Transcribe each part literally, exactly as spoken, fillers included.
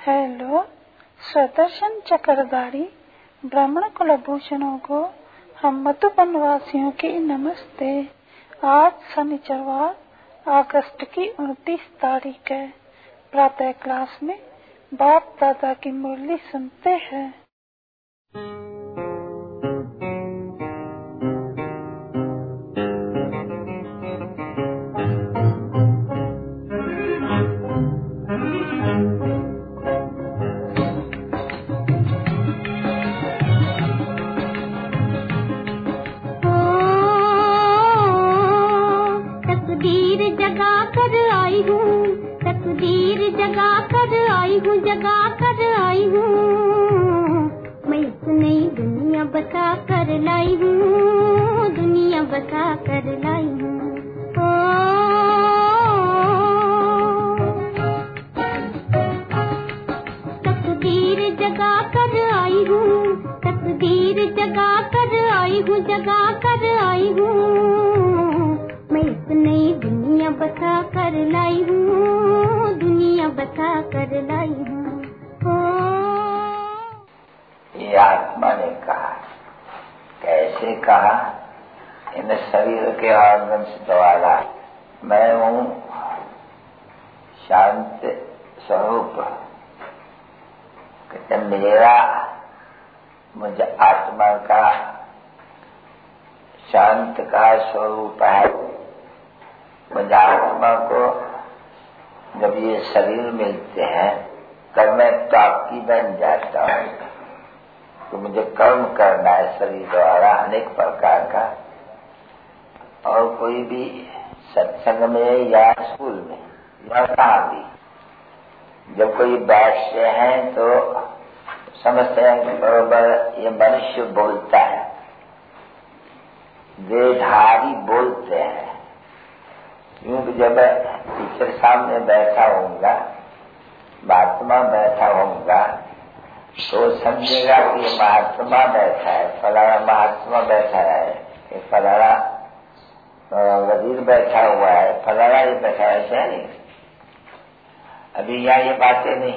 Hello, स्वदर्शन चक्रधारी ब्राह्मण कुलभूषणों को हम मधुबन वासियों की नमस्ते। आज शनिचरवार अगस्त की उनतीस तारीख है। प्रातः क्लास में बाप दादा की मुरली सुनते हैं। जगा कर आई हूँ, जगा कर आई हूँ, मैं इस नई दुनिया बसा कर लाई हूँ, दुनिया बसा कर लाई हूँ। तकदीर जगा कर आई हूँ, तकदीर जगा कर आई हूँ, जगा कर आई हूँ, मैं इस नई दुनिया बसा कर लाई हूँ, दुनिया बता कर लाई हूँ। ये आत्मा ने कहा, कैसे कहा? इन शरीर के आंगन से द्वारा मैं हूँ शांत स्वरूप। कहते मेरा मुझे आत्मा का शांत का स्वरूप है। मुझे आत्मा को जब ये शरीर मिलते हैं तब मैं ताकी बन जाता हूँ तो मुझे कर्म करना है शरीर द्वारा अनेक प्रकार का। और कोई भी सत्संग में या स्कूल में या कहाँ भी जब कोई बैठते हैं तो समझते हैं कि बरोबर ये मनुष्य बोलता है, देहधारी बोलते हैं। क्योंकि जब टीचर सामने बैठा होऊंगा, महात्मा बैठा होऊंगा तो समझेगा कि ये महात्मा बैठा है, फलाना महात्मा बैठा है, ये फलाना वजीर बैठा हुआ है, फलाना ये बैठा है। ऐसा नहीं, अभी यहाँ ये बातें नहीं।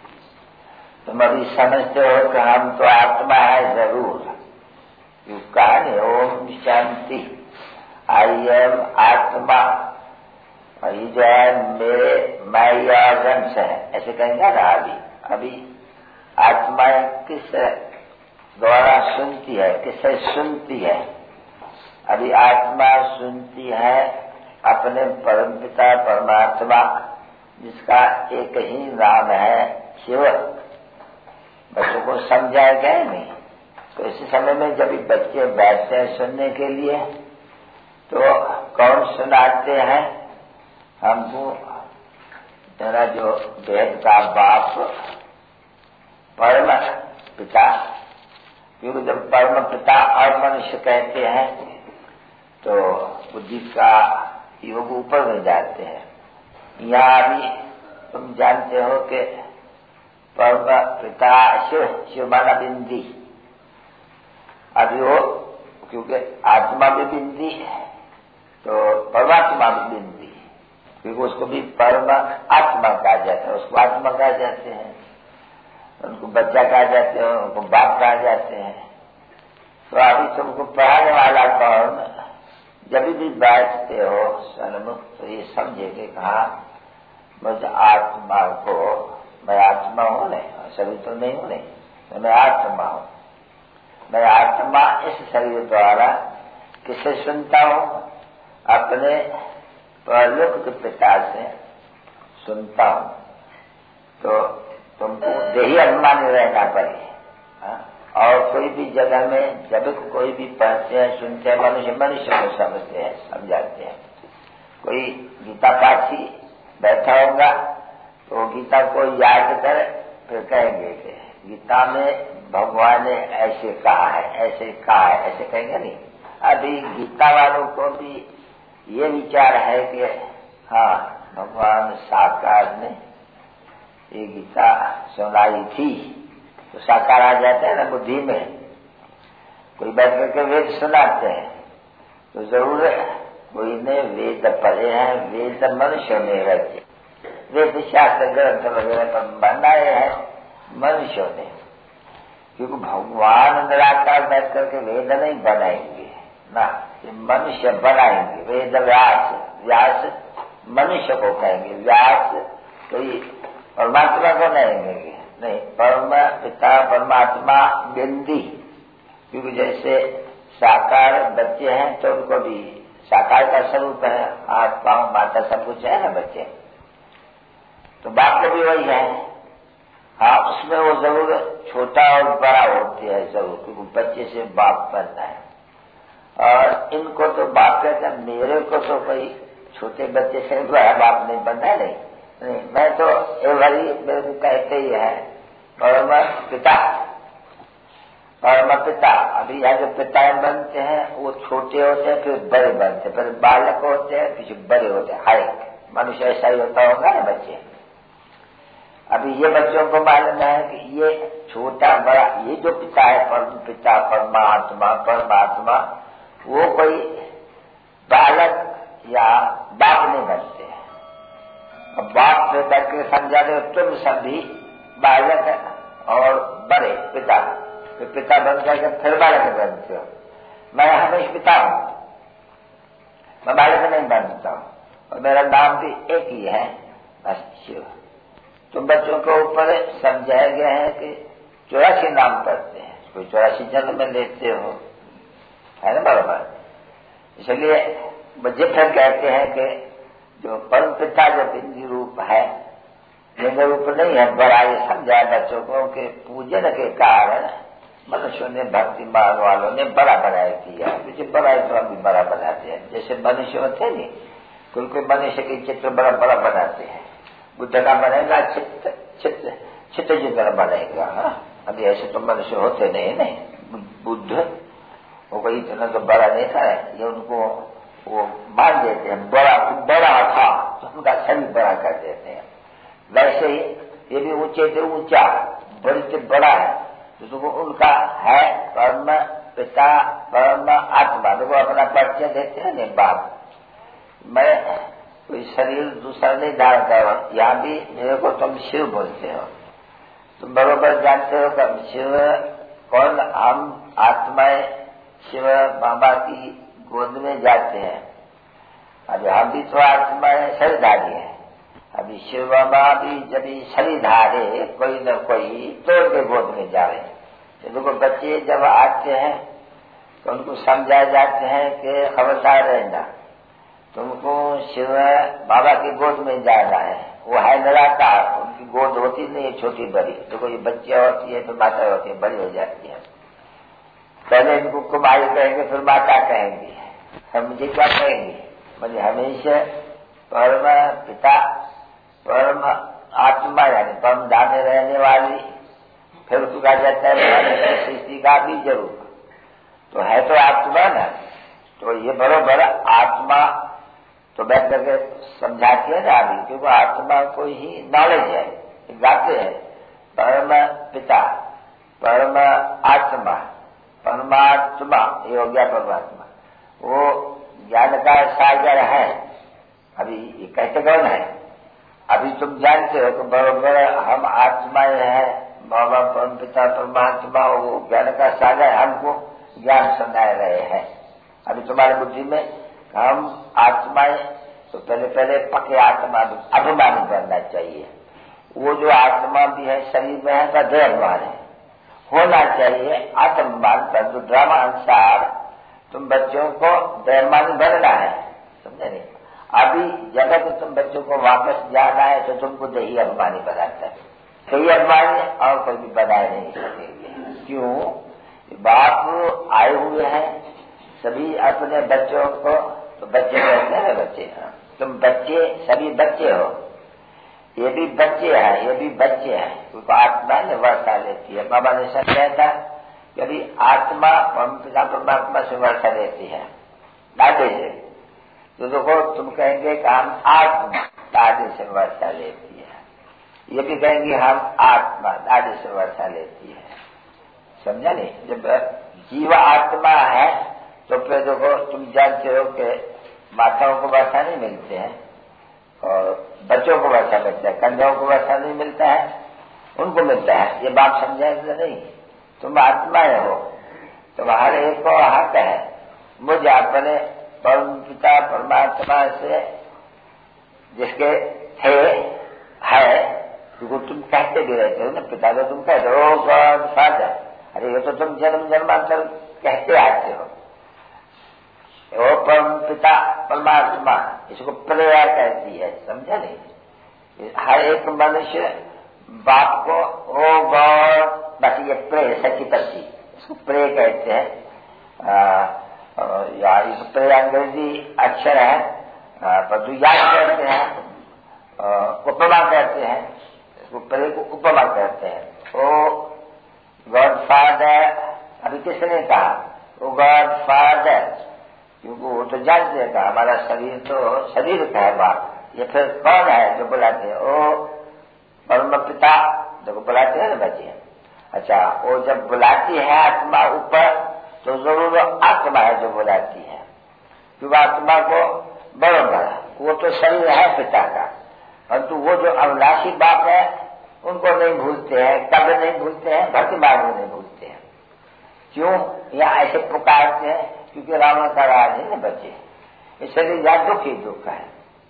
तुम अभी समझते हो कि हम तो आत्मा है जरूर। क्यों कहा नहीं ओम शांति, आई एम आत्मा। और ये जो है मेरे मैं ऑर्गन्स है, ऐसे कहेंगे ना। अभी अभी आत्मा किस द्वारा सुनती है, किससे सुनती है? अभी आत्मा सुनती है अपने परमपिता परमात्मा, जिसका एक ही नाम है शिव। बच्चों को समझाया गया नहीं। तो इसी समय में जब बच्चे बैठते हैं सुनने के लिए तो कौन सुनाते हैं हमको? मेरा जो वेद का बाप परम पिता। क्योंकि जब परम पिता और मनुष्य कहते हैं तो बुद्धि का योग ऊपर में जाते हैं। यहाँ भी तुम जानते हो कि परम पिता शिव, शिव माना बिंदी। अभी वो क्योंकि आत्मा भी बिंदी है तो परमात्मा भी बिंदी, क्योंकि उसको भी परम आत्मा कहा जाता है, उसको आत्मा कहा जाते हैं, उनको बच्चा कहा जाते हैं, उनको बाप कहा जाते हैं। तो अभी तुमको पढ़ाने वाला कौन? जब भी बैठते हो सन्मुख तो ये समझे कि कहा मुझे आत्मा को, मैं आत्मा हूँ नहीं, शरीर तो नहीं हूँ नहीं, तो मैं आत्मा हूँ। मैं आत्मा इस शरीर द्वारा किसे सुनता हूँ? अपने परलोक के पिता से सुनता हूँ। तो तुमको देही अभिमानी रहना पड़े। और कोई भी जगह में जब कोई भी पढ़ते हैं सुनते हैं, मनुष्य मनुष्य को समझते हैं, समझाते हैं। कोई गीता पाठी बैठा होगा तो गीता को याद कर फिर कहेंगे कि गीता में भगवान ने ऐसे कहा है, ऐसे कहा है, ऐसे कहेंगे नहीं। अभी गीता वालों को भी ये विचार है कि हाँ भगवान साकार ने ये गीता सुनाई थी, तो साकार आ जाता है ना बुद्धि में। कोई बैठ करके वेद सुनाते हैं तो जरूर कोई ने वेद पढ़े हैं, वेद मनुष्य में रखे। वेद शास्त्र ग्रंथ वगैरह पर बनाए हैं मनुष्यों ने, क्योंकि भगवान निराकार बैठ करके वेद नहीं बनाएंगे ना, ये मनुष्य बनाएंगे। वेद व्यास, व्यास मनुष्य को कहेंगे, व्यास तो ये परमात्मा को नहीं कहेंगे, नहीं, परम पिता परमात्मा बिंदी, क्योंकि जैसे साकार बच्चे हैं तो उनको भी साकार का स्वरूप है, हाथ पांव माता सब कुछ है ना बच्चे, तो बाप को भी वही है। हाँ, उसमें वो जरूर छोटा और बड़ा होती है जरूर, क्योंकि बच्चे से बाप बनता है। और इनको तो बाप कहते हैं, मेरे को तो कोई छोटे बच्चे से बड़ा बाप नहीं बनता है, नहीं, नहीं मैं तो एवरी मेरे को कहते ही है परम पिता, परम पिता। अभी यहाँ जो पिताएं बनते हैं वो छोटे होते हैं, फिर बड़े बनते हैं, फिर बालक होते हैं, फिर बड़े होते हैं। हर एक मनुष्य ऐसा ही होता होगा ना बच्चे। अभी ये बच्चों को मालूम है कि ये छोटा बड़ा, ये जो पिता है परम पिता परमात्मा परमात्मा, वो कोई बालक या बाप नहीं बनते हैं। अब बाप से बैठ के समझा रहे तुम सभी बालक है और बड़े पिता, फिर पिता बन जाएगा फिर बालक बनते हो। मैं हमेशा पिता हूं, मैं बालक नहीं बनता हूं, और मेरा नाम भी एक ही है, बस शिव। तो बच्चों के ऊपर समझाया गया है कि चौरासी नाम पढ़ते हैं, कोई चौरासी जन्म में लेते हो, है ना बराबर। इसलिए बच्चे फिर कहते हैं कि जो परम पिता जो बिंदी रूप है, लिंग रूप नहीं है, बड़ा ये समझाया बच्चों को कि पूजन के कारण मनुष्यों ने भक्ति मान वालों ने बड़ा बनाया किया, जैसे बड़ा तो हम भी बड़ा बनाते हैं। जैसे मनुष्य होते नहीं, कोई कोई मनुष्य के चित्र बड़ा बड़ा बनाते हैं, बुद्ध का बनेगा चित्त चित्त चित्त जितना बनेगा। हाँ, अभी ऐसे तो मनुष्य होते नहीं, नहीं बुद्ध वो कोई इतना तो बड़ा नहीं था, ये उनको वो मान देते हैं बड़ा बड़ा था तो उनका शरीर बड़ा कर देते हैं। वैसे ही ये भी ऊंचे से ऊंचा, बड़ी से बड़ा है, तो उनका है परम पिता परम आत्मा। देखो अपना परिचय देते हैं नहीं बाप, मैं कोई शरीर दूसरा नहीं धारण कर, यहाँ भी मेरे को तुम शिव बोलते हो, तुम बरोबर जानते हो कि शिव कौन, हम आत्माएं शिव बाबा की गोद में जाते हैं। अभी हम भी तो आत्माएं शरीरधारी हैं, अभी शिव बाबा भी जब शरीरधारे कोई न कोई तोड़ के गोद में जावे। देखो बच्चे जब आते हैं तो उनको समझाए जाते हैं कि खबरदार रहना, तुमको शिव बाबा की गोद में जाना है, वो है निराकार, उनकी गोद होती नहीं है छोटी बड़ी। देखो ये बच्चियां होती है फिर माता होती है, बड़ी हो जाती है, पहले इनको कुमारी कहेंगे फिर माता कहेंगी, हम मुझे क्या कहेंगी, मुझे हमेशा परम पिता परम आत्मा यानी परम धाम में रहने वाली, फिर उसको कहा जाता है सृष्टि का भी जरूर, तो है तो आत्मा ना, तो ये बरोबर आत्मा तो बैठ करके समझाती है ना अभी, क्योंकि आत्मा को ही नॉलेज है, गाते हैं परम पिता परम आत्मा परमात्मा, ये हो गया परमात्मा, वो ज्ञान का सागर है। अभी ये कहते कौन है, अभी तुम जानते हो कि बरोबर हम आत्माएं हैं, बाबा परम पिता परमात्मा वो ज्ञान का सागर हमको ज्ञान सुनाए रहे हैं। अभी तुम्हारी बुद्धि में हम आत्माएं, तो पहले पहले पके आत्मा अभिमानी बनना चाहिए। वो जो आत्मा भी है शरीर में है का देहमान है, होना चाहिए आत्ममान का। जो ड्रामा अनुसार तुम बच्चों को देहमान बनना है, समझे नहीं। अभी जगह तो तुम बच्चों को वापस जाना है तो तुमको देही अभिमानी बनाता है, कोई अभिमानी और कोई भी बनाए नहीं सकेंगे। क्यों, बाप आए हुए हैं सभी अपने बच्चों को, तो बच्चे कहते हैं बच्चे, तुम बच्चे सभी बच्चे हो, ये भी बच्चे हैं ये भी बच्चे हैं, क्योंकि आत्मा ने वर्षा लेती है। बाबा ने समझाया था कि अभी आत्मा पिता परमात्मा से वर्षा लेती है दादे से, तो देखो तुम कहेंगे कि हम आत्मा दादे से वर्षा लेती है, ये भी कहेंगे हम आत्मा दादे से वर्षा लेती है, समझा नहीं। जब जीव आत्मा है तो फिर देखो तुम जानते हो कि माताओं को वर्षा नहीं मिलते हैं, और बच्चों को वैसा मिलता है, कन्याओं को वैसा नहीं मिलता है, उनको मिलता है। ये बात समझाएंगे नहीं, तुम आत्माएं हो, तुम्हारे एक को हक है मुझ अपने परम पिता परमात्मा से जिसके थे है, क्योंकि तुम कहते भी रहते हो ना, पिता को तुम कहते हो गॉड फादर, अरे ये तो तुम जन्म जन्मांतर कहते आते हो। वो परम पिता परमात्मा, इसको प्रेयर कहती है, समझा नहीं? हर एक मनुष्य बाप को ओ गॉड, बस ये प्रे सच्ची पच्ची, इसको प्रे कहते हैं। या इस प्रे अंग्रेजी अक्षर है, परंतु याद कहते हैं, उपमा कहते हैं, इसको प्रे को उपमा कहते हैं। ओ गॉड फादर, अभी किसने कहा ओ गॉड फादर? क्योंकि वो तो जानते हैं कि हमारा शरीर तो शरीर का है बाप, ये फिर कौन है जो बुलाते हैं? ओ परम पिता जो बुलाते हैं ना बच्चे। अच्छा, वो जब बुलाती है आत्मा ऊपर, तो जरूर आत्मा है जो बुलाती है, क्योंकि आत्मा को बरोबर वो तो शरीर है पिता का, परंतु वो जो अविनाशी बाप है उनको नहीं भूलते हैं। कब नहीं भूलते हैं? भक्ति मार्ग में नहीं भूलते हैं। क्यों या ऐसे पुकारते हैं? क्योंकि रावण का राज है ना बच्चे, इसलिए यह दुख ही दुख है।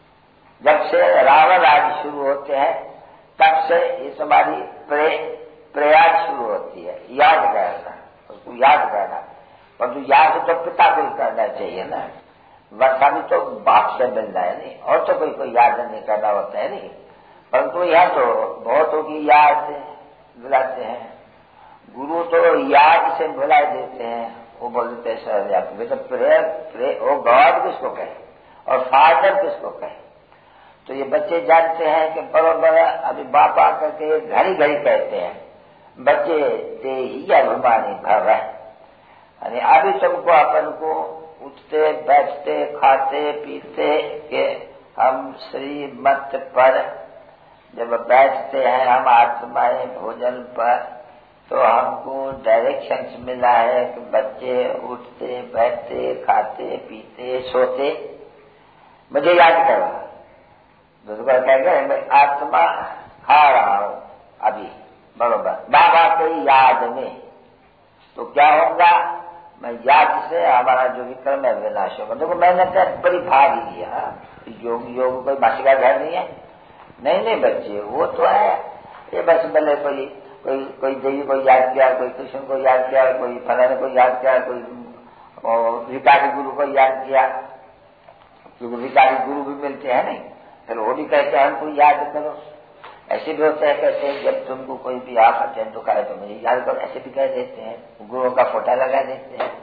जब से रावण राज शुरू होते हैं तब से ये तुम्हारी प्रे प्रयास शुरू होती है, याद करना, उसको याद करना। परंतु याद तो पिता को करना चाहिए ना, वर्षा भी तो बाप से मिलना है नहीं, और तो कोई कोई याद नहीं करना होता है नहीं। परंतु यह तो बहुतों की याद से बुलाते हैं, गुरु तो याद से बुला देते हैं। वो बोलते हैं सर या तो प्रेयर प्रे ओ गॉड किसको कहे और फादर किसको कहे? तो ये बच्चे जानते हैं कि बरोबर अभी बाप आकर के घड़ी घड़ी कहते हैं, बच्चे दे ही अभिमानी भव है, यानी अभी तुमको अपन को उठते बैठते खाते पीते के हम श्रीमत पर जब बैठते हैं हम आत्माएं भोजन पर, तो हमको डायरेक्शंस मिला है कि बच्चे उठते बैठते खाते पीते सोते मुझे याद करो। दूसरा कहेंगे मैं आत्मा खा रहा हूं अभी बरोबर बाबा के याद में, तो क्या होगा? मैं याद से हमारा जो विक्रम है विनाश होगा। देखो मैंने क्या परिभाग लिया, योग योग कोई मासी का घर नहीं है, नहीं नहीं बच्चे वो तो है, ये बस भले कोई कोई कोई देवी को याद किया, कोई कृष्ण को याद किया, कोई फलाने को याद किया, कोई विकारी गुरु को याद किया, क्योंकि विकारी गुरु भी मिलते हैं नहीं, फिर वो भी कहते हैं हमको याद करो। ऐसे भी होते हैं, कहते हैं जब तुमको कोई भी आफत है दुख है तो मुझे याद करो, ऐसे भी कह देते हैं, गुरुओं का फोटा लगा देते हैं।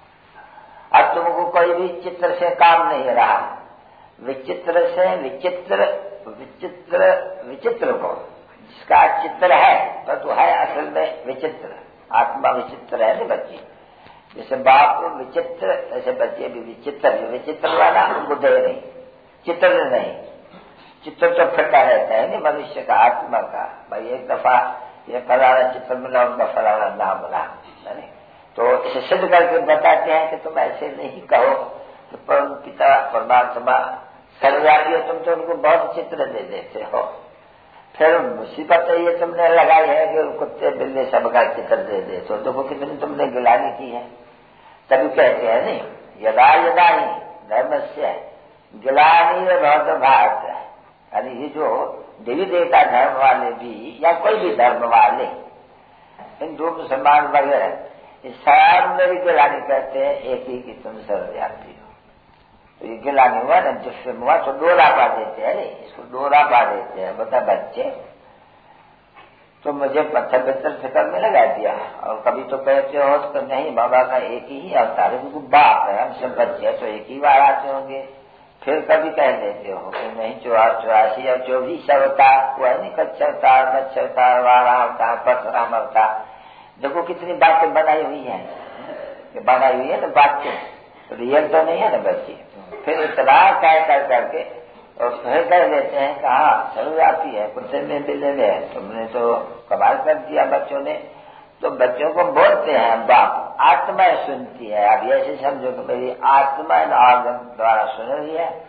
अब तुमको कोई भी चित्र से काम नहीं रहा, विचित्र से विचित्र विचित्र विचित्र को जिसका चित्र है तो, तो है असल में विचित्र, आत्मा विचित्र है ना बच्चे। जैसे बाप विचित्र ऐसे बच्चे भी विचित्र, विचित्र वाला उनको दे नहीं, चित्र नहीं, चित्र तो फटा रहता है ना मनुष्य का आत्मा का। भाई एक दफा ये फलाना चित्र मिला, उनका फलाना नाम मिला, तो इसे सिद्ध करके बताते हैं कि तुम ऐसे नहीं कहो कि परम पिता परमात्मा सर्वव्यापी हो, तुम तो उनको बहुत चित्र दे देते हो। फिर मुसीबत ये तुमने लगाई है कि कुत्ते बिल्ली सबका चित्र दे देते हो, देखो कितनी तुमने गिलानी की है। तभी कहते हैं नहीं, यदा यदा ही धर्म से गिलानी बहुत भात, यानी ये जो देवी देवता धर्म वाले भी या कोई भी धर्म वाले हिंदू मुसलमान वगैरह इस सब मेरी गिलानी करते हैं एक ही कि तुम सर्वव्यापी हो। तो ये गिलानी हुआ ना, जिससे हुआ तो डोरा पा देते हैं, नहीं इसको डोरा पा देते हैं। बता बच्चे तो मुझे पत्थर पत्थर फिक्र में लगा दिया, और कभी तो कहते हो तो नहीं बाबा का एक ही अवतार है, क्योंकि बाप है, हम सब बच्चे तो एक ही बार आते होंगे। फिर कभी कह देते हो कि नहीं चौरासी चौरासी और चौबीस अवतार हुआ है, नहीं कच्छ अवतार मत्स्य अवतार वारा अवतार परशुराम अवतार। देखो कितनी बातें बनाई हुई है, कि बनाई हुई है ना बातें, तो रियल तो नहीं है ना बच्चे। फिर इतना कह कर करके और फिर कह देते हैं कि हाँ सर्वव्यापी है, कुत्ते में बिल्ले में है, तुमने तो कमाल कर दिया बच्चों ने। तो बच्चों को बोलते हैं बाप, आत्मा सुनती है। अब ऐसे समझो कि मेरी आत्मा ऑर्गन द्वारा सुन रही है,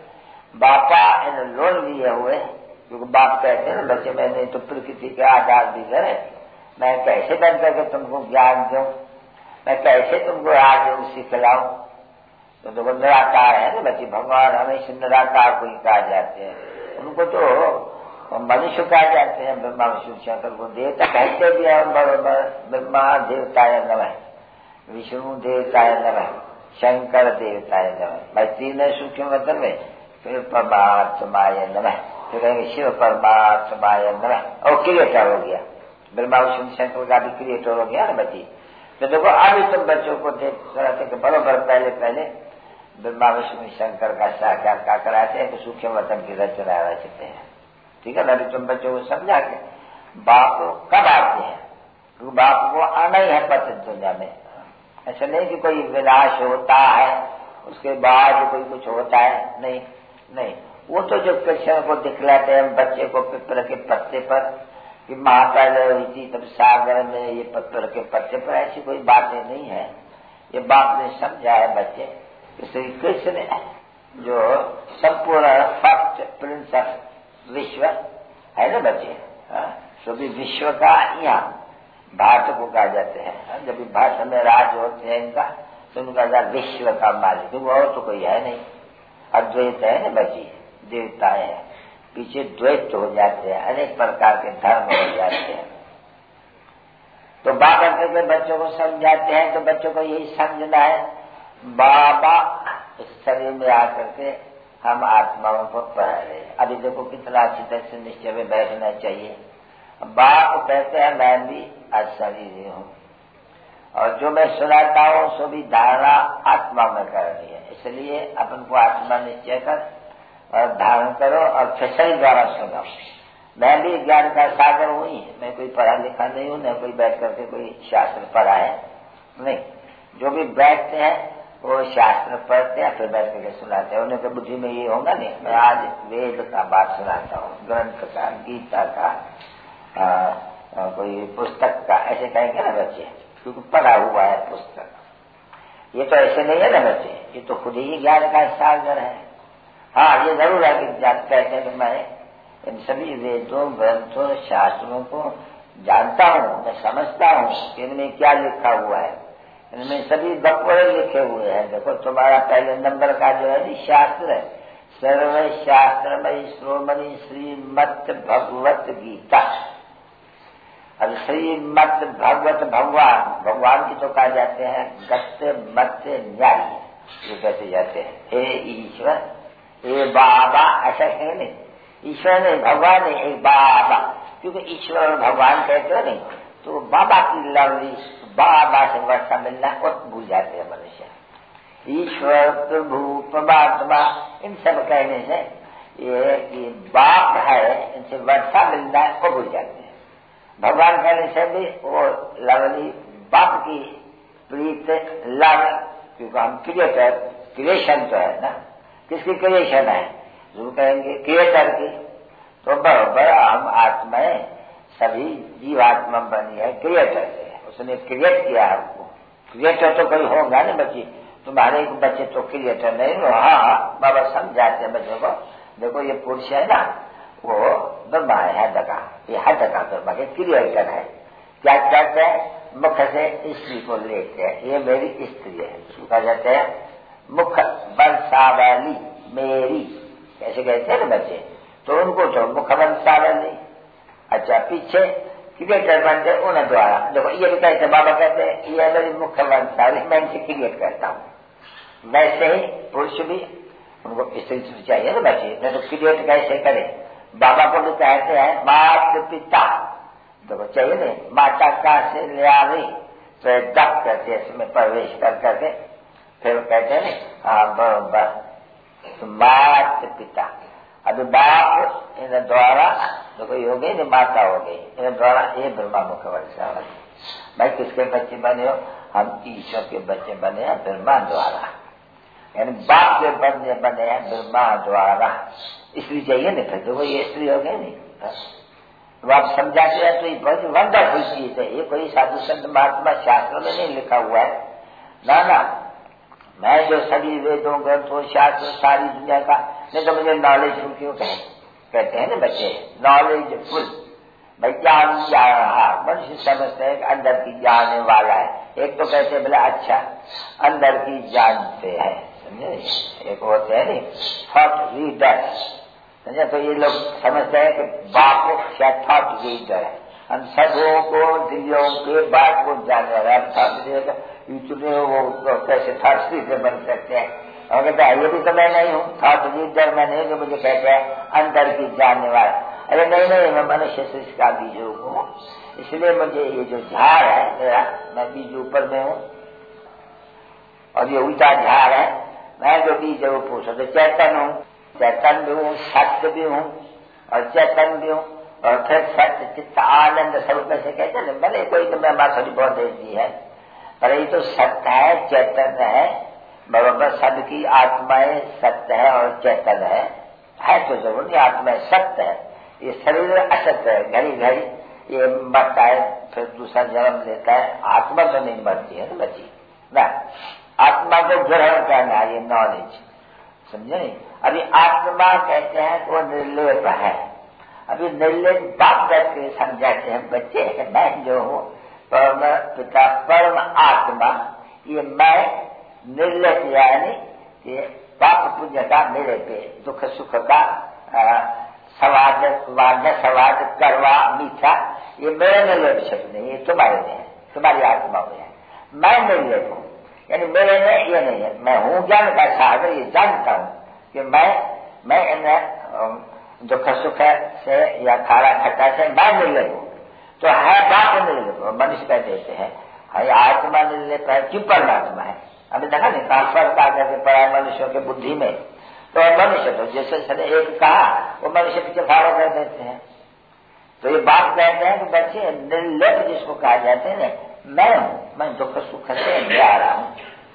बापा इन लोन लिए हुए, क्योंकि बाप कहते हैं बच्चे मैंने तो प्रकृति के आधार दी है, मैं कैसे बन करके तुमको ज्ञान दूं, मैं कैसे तुमको राजयोग सिखलाऊं। तो देखो निराकार है ना बच्चे, भगवान हमेशा निराकार को ही कहा जाते हैं, उनको तो मनुष्य कहा जाते हैं। ब्रह्मा विष्णु शंकर को देवता कहते भी है बरोबर, ब्रह्मा देवताय नमः, विष्णु देवताय नमः, शंकर देवताय नमः। भाई तीन सूक्ष्म मतलब में फिर परमात्माय नमः, फिर कहेंगे शिव परमात्माय नमः, और क्रिएटर हो गया, ब्रह्मा विष्णु शंकर का भी क्रिएटर हो गया ना बच्ची। तो देखो अभी तुम बच्चों को देख कराते कि बरोबर पहले पहले ब्रह्मा विष्णु शंकर का साक्षात्कार कराते हैं, तो सूक्ष्म वतन की रचना रचते हैं। ठीक है ना, अभी तुम बच्चों को समझा के बाप कब आते हैं, क्योंकि बाप को आना ही है पति दुनिया में। ऐसा नहीं कि कोई विनाश होता है उसके बाद कोई कुछ होता है, नहीं नहीं, वो तो जो कृष्ण को दिखलाते हैं बच्चे को पिपल के पत्ते पर कि माता हुई थी तब सागर में ये पिपल के पत्ते पर, ऐसी कोई बातें नहीं है। ये बाप ने समझा है बच्चे कि श्री कृष्ण जो संपूर्ण फर्स्ट प्रिंस ऑफ विश्व है ना बच्चे, सो भी विश्व का यहाँ भारत को कहा जाते हैं। जब भी भारत में राज होते हैं इनका, तो उनका विश्व का मालिक, वो तो कोई है नहीं, अद्वैत है ना बच्ची, देवता है, पीछे द्वैत हो जाते हैं, अनेक प्रकार के धर्म हो जाते हैं। तो बाबा के बच्चों को समझाते हैं, तो बच्चों को यही समझना है बाबा इस शरीर में आकर के हम आत्माओं को पढ़ा रहे हैं। अभी देखो कितना अच्छी तरह से निश्चय में बैठना चाहिए। बाप कहते हैं मैं भी अशरीरी हूँ, और जो मैं सुनाता हूँ सो भी धारणा आत्मा में करनी है, इसलिए अपन को आत्मा निश्चय कर और धारण करो और फिर द्वारा सुनो। मैं भी ज्ञान का सागर हूँ ही, मैं कोई पढ़ा लिखा नहीं हूँ, न कोई बैठ करके कोई शास्त्र पढ़ा है, नहीं। जो भी बैठते हैं वो शास्त्र पढ़ते हैं, फिर बैठ करके सुनाते हैं। उन्हें तो बुद्धि में ये होगा नहीं, मैं आज वेद का बात सुनाता हूँ, ग्रंथ का, गीता का, आ, आ, कोई पुस्तक का, ऐसे कहेंगे ना बच्चे, क्योंकि पढ़ा हुआ है पुस्तक। ये तो ऐसे नहीं है ना बच्चे, ये तो खुद ही ज्ञान का सागर है। हाँ, ये जरूर है कि कहते हैं कि मैं इन सभी वेदों ग्रंथों शास्त्रों को जानता हूँ, मैं समझता हूँ कि इनमें क्या लिखा हुआ है, इनमें सभी बकवड़े लिखे हुए हैं। देखो तुम्हारा पहले नंबर का जो है शास्त्र है, सर्व शास्त्रमयी श्रोमणी श्रीमद भगवत गीता। अब श्रीमद भगवत भगवान, भगवान की तो कहा जाते हैं गत्य मत्य न्याय, ये कहते जाते हैं हे ईश्वर, हे बाबा, ऐसा कहें नहीं, ईश्वर नहीं भगवान नहीं, एक बाबा, क्योंकि ईश्वर और भगवान कहते हो नहीं, तो बाबा की लवली, बाबा से वर्षा मिलना और भूल जाते हैं मनुष्य। ईश्वर प्रभु परमात्मा इन सब कहने से ये, ये बाप है, इनसे वर्षा मिलना को भूल जाते हैं। भगवान कहने से भी वो लवली बाप की प्रीत लव, क्योंकि हम क्रिएटर, क्रिएशन तो है ना, किसकी क्रिएशन है, जो कहेंगे क्रिएटर की। तो बराबर हम आत्माएं सभी जीवात्मा बनी है क्रिएटर से, उसने क्रिएट किया हमको। क्रिएटर तो कोई होगा ना बच्ची, तुम्हारे एक बच्चे तो क्रिएटर नहीं हो। हाँ, बाबा समझाते हैं बच्चों को, देखो ये पुरुष है ना, वो ब्रह्मा है, हद का, ये हद का ब्रह्मा के क्रिएटर है। क्या कहते हैं, मुख से स्त्री को लेते हैं, ये मेरी स्त्री है, उसको कहा जाते हैं मुख वंशावली मेरी, कैसे कहते हैं ना बच्चे, तो उनको तो मुख वंशावली। अच्छा, पीछे क्रिएटर बनते उन द्वारा, देखो ये भी कहते बाबा कहते हैं ये मेरी मुख्य वंशावली, मैं इनसे क्रिएट करता हूँ। वैसे ही पुरुष भी उनको स्त्री चाहिए ना बच्चे, नहीं तो क्रिएट कैसे करे। बाबा को भी कहते हैं माता पिता, देखो चाहिए नहीं, माता का से ले आवे तो दब करते इसमें प्रवेश कर करके फिर कहते हैं हाँ बराबर माता पिता। अभी बाप इन द्वारा देखो ये हो गई नहीं, माता हो गई, इन द्वारा ये ब्रह्मा मुख वंशावली। भाई किसके बच्चे बने हो, हम ईश्वर के बच्चे बने हैं ब्रह्मा द्वारा, यानी बाप के बने बने हैं ब्रह्मा द्वारा, इसलिए चाहिए नहीं। फिर देखो ये स्त्री हो गई नहीं, तो आप समझाते हैं तो ये बहुत वंडरफुल चीज है। ये कोई साधु संत महात्मा शास्त्रों में नहीं लिखा हुआ है ना, ना, मैं जो सभी वेदों ग्रंथों शास्त्र सारी दुनिया का, नहीं तो मुझे नॉलेज फुल क्यों कहे, कहते हैं ना बच्चे नॉलेज फुल, भाई ज्ञान जा रहा, मनुष्य समझते हैं कि अंदर की जानने वाला है। एक तो कहते हैं बोले अच्छा अंदर की जानते हैं, समझे, एक होते हैं नहीं थॉट रीडर, समझे, तो ये लोग समझते हैं कि बाप क्या थॉट रीडर है, हम सबों को दिलों के बात को जानने वाला है, इतने वो कैसे थॉट रीडर बन सकते हैं। और कहते हैं ये भी तो मैं नहीं हूँ, थॉट रीडर मैं नहीं, जो मुझे कहते हैं अंदर की जानने वाला। अरे नहीं नहीं, मैं मनुष्य से इसका बीज हूँ, इसलिए मुझे ये जो झाड़ है मेरा, मैं बीज ऊपर में हूँ और ये उल्टा झाड़ है, मैं जो बीज है वो पूछो तो चैतन हूँ, चैतन भी हूँ, सत्य भी हूँ और चैतन भी हूँ, और फिर सत्य चित्त आनंद स्वरूप से कहते हैं। भले कोई तो मैं बात थोड़ी बहुत दे दी है, पर ये तो सत्य है, चैतन्य है, बराबर सबकी आत्माएं सत्य है और चैतन्य है, है तो जरूर नहीं आत्माएं सत्य है, ये शरीर असत्य है, घड़ी घड़ी ये मरता है फिर दूसरा जन्म लेता है, आत्मा तो नहीं मरती है ना बची ना, आत्मा को ग्रहण करना है ये नॉलेज, समझे नहीं। अभी आत्मा कहते हैं तो वो निर्लेप है, अभी निर्लेप बाप बैठ के समझाते हैं बच्चे, मैं जो हूँ परम पिता परम आत्मा, ये मैं निर्लेप यानी कि पाप पुण्य का मेरे पे, दुख सुख का स्वाद वाद स्वाद करवा मीठा, ये मेरे निर्लेप शब्द नहीं, ये तुम्हारे में है, तुम्हारी आत्मा में है। मैं निर्लेप हूँ यानी मेरे में ये नहीं है, मैं हूँ ज्ञान का सागर, ये जानता हूँ कि मैं मैं इन दुख सुख से या खारा खट्टा से मैं निर्लेप हूँ, तो है बाप निर्लेप, मनुष्य कह देते हैं है आत्मा निर्लेप है कि परमात्मा है। अभी देखा नहीं ट्रांसफर का करके पड़ा है मनुष्यों के बुद्धि में, तो मनुष्य तो जैसे सने एक कहा वो मनुष्य पीछे फॉलो कर देते हैं। तो ये बात कहते हैं कि बच्चे निर्लेप जिसको कहा जाते हैं, मैं हूँ, मैं दुख सुख से जा रहा हूँ,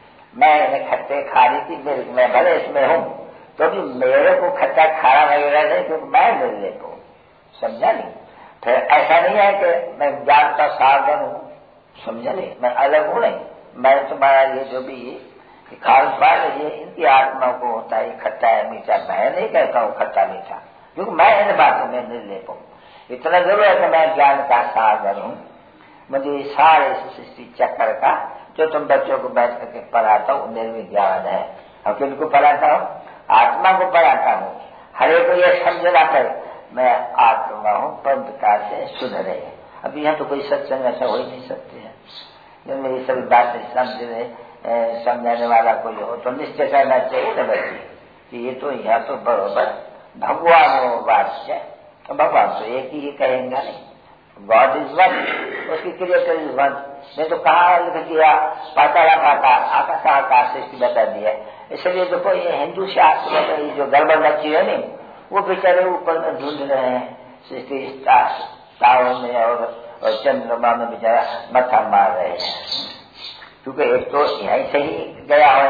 मैं खट्टे खारी की मेरे मैं भले इसमें हूँ, तो भी मेरे को खट्टा खारा वगैरह नहीं, क्योंकि मैं निर्लेप हूँ, समझा नहीं। फिर ऐसा नहीं है कि मैं ज्ञान का साधन हूँ, समझा नहीं, मैं अलग हूँ नहीं, मैं तुम्हारा ये जो भी खास बात है ये इनकी आत्मा को होता है, खट्टा है मीठा, मैं नहीं कहता हूँ खट्टा मीठा, क्योंकि मैं इन बातों में निर्लेप हूँ। इतना जरूर है कि मैं ज्ञान का सागर हूँ, मुझे सारे सृष्टि चक्कर का जो तुम बच्चों को बैठ करके पढ़ाता हूँ निर्विज्ञान है, और किनको पढ़ाता हूँ, आत्मा को पढ़ाता हूँ। हर एक को यह समझना पर मैं आत्मा हूँ परम पिता से सुधरे। अब यहाँ तो कोई सत्संग ऐसा हो ही नहीं सकते हैं जिनमें ये सभी बातें समझने समझाने वाला कोई हो, तो निश्चय करना चाहिए ना बच्चे कि ये तो यहाँ तो बरोबर भगवान वाच्य, तो भगवान तो एक ही कहेंगे नहीं, गॉड इज वन, उसकी क्रिएटर इज वन। नहीं तो कहाँ लिख दिया पाताल आकाश आकाश आकाश इसकी बता दिया। इसलिए देखो ये हिंदू शास्त्र में जो गड़बड़ मची है नहीं, वो बेचारे ऊपर में ढूंढ रहे हैं सृष्टि तारों में और, और चंद्रमा में बेचारा मथा मार रहे हैं, क्योंकि एक तो यहीं से ही गया है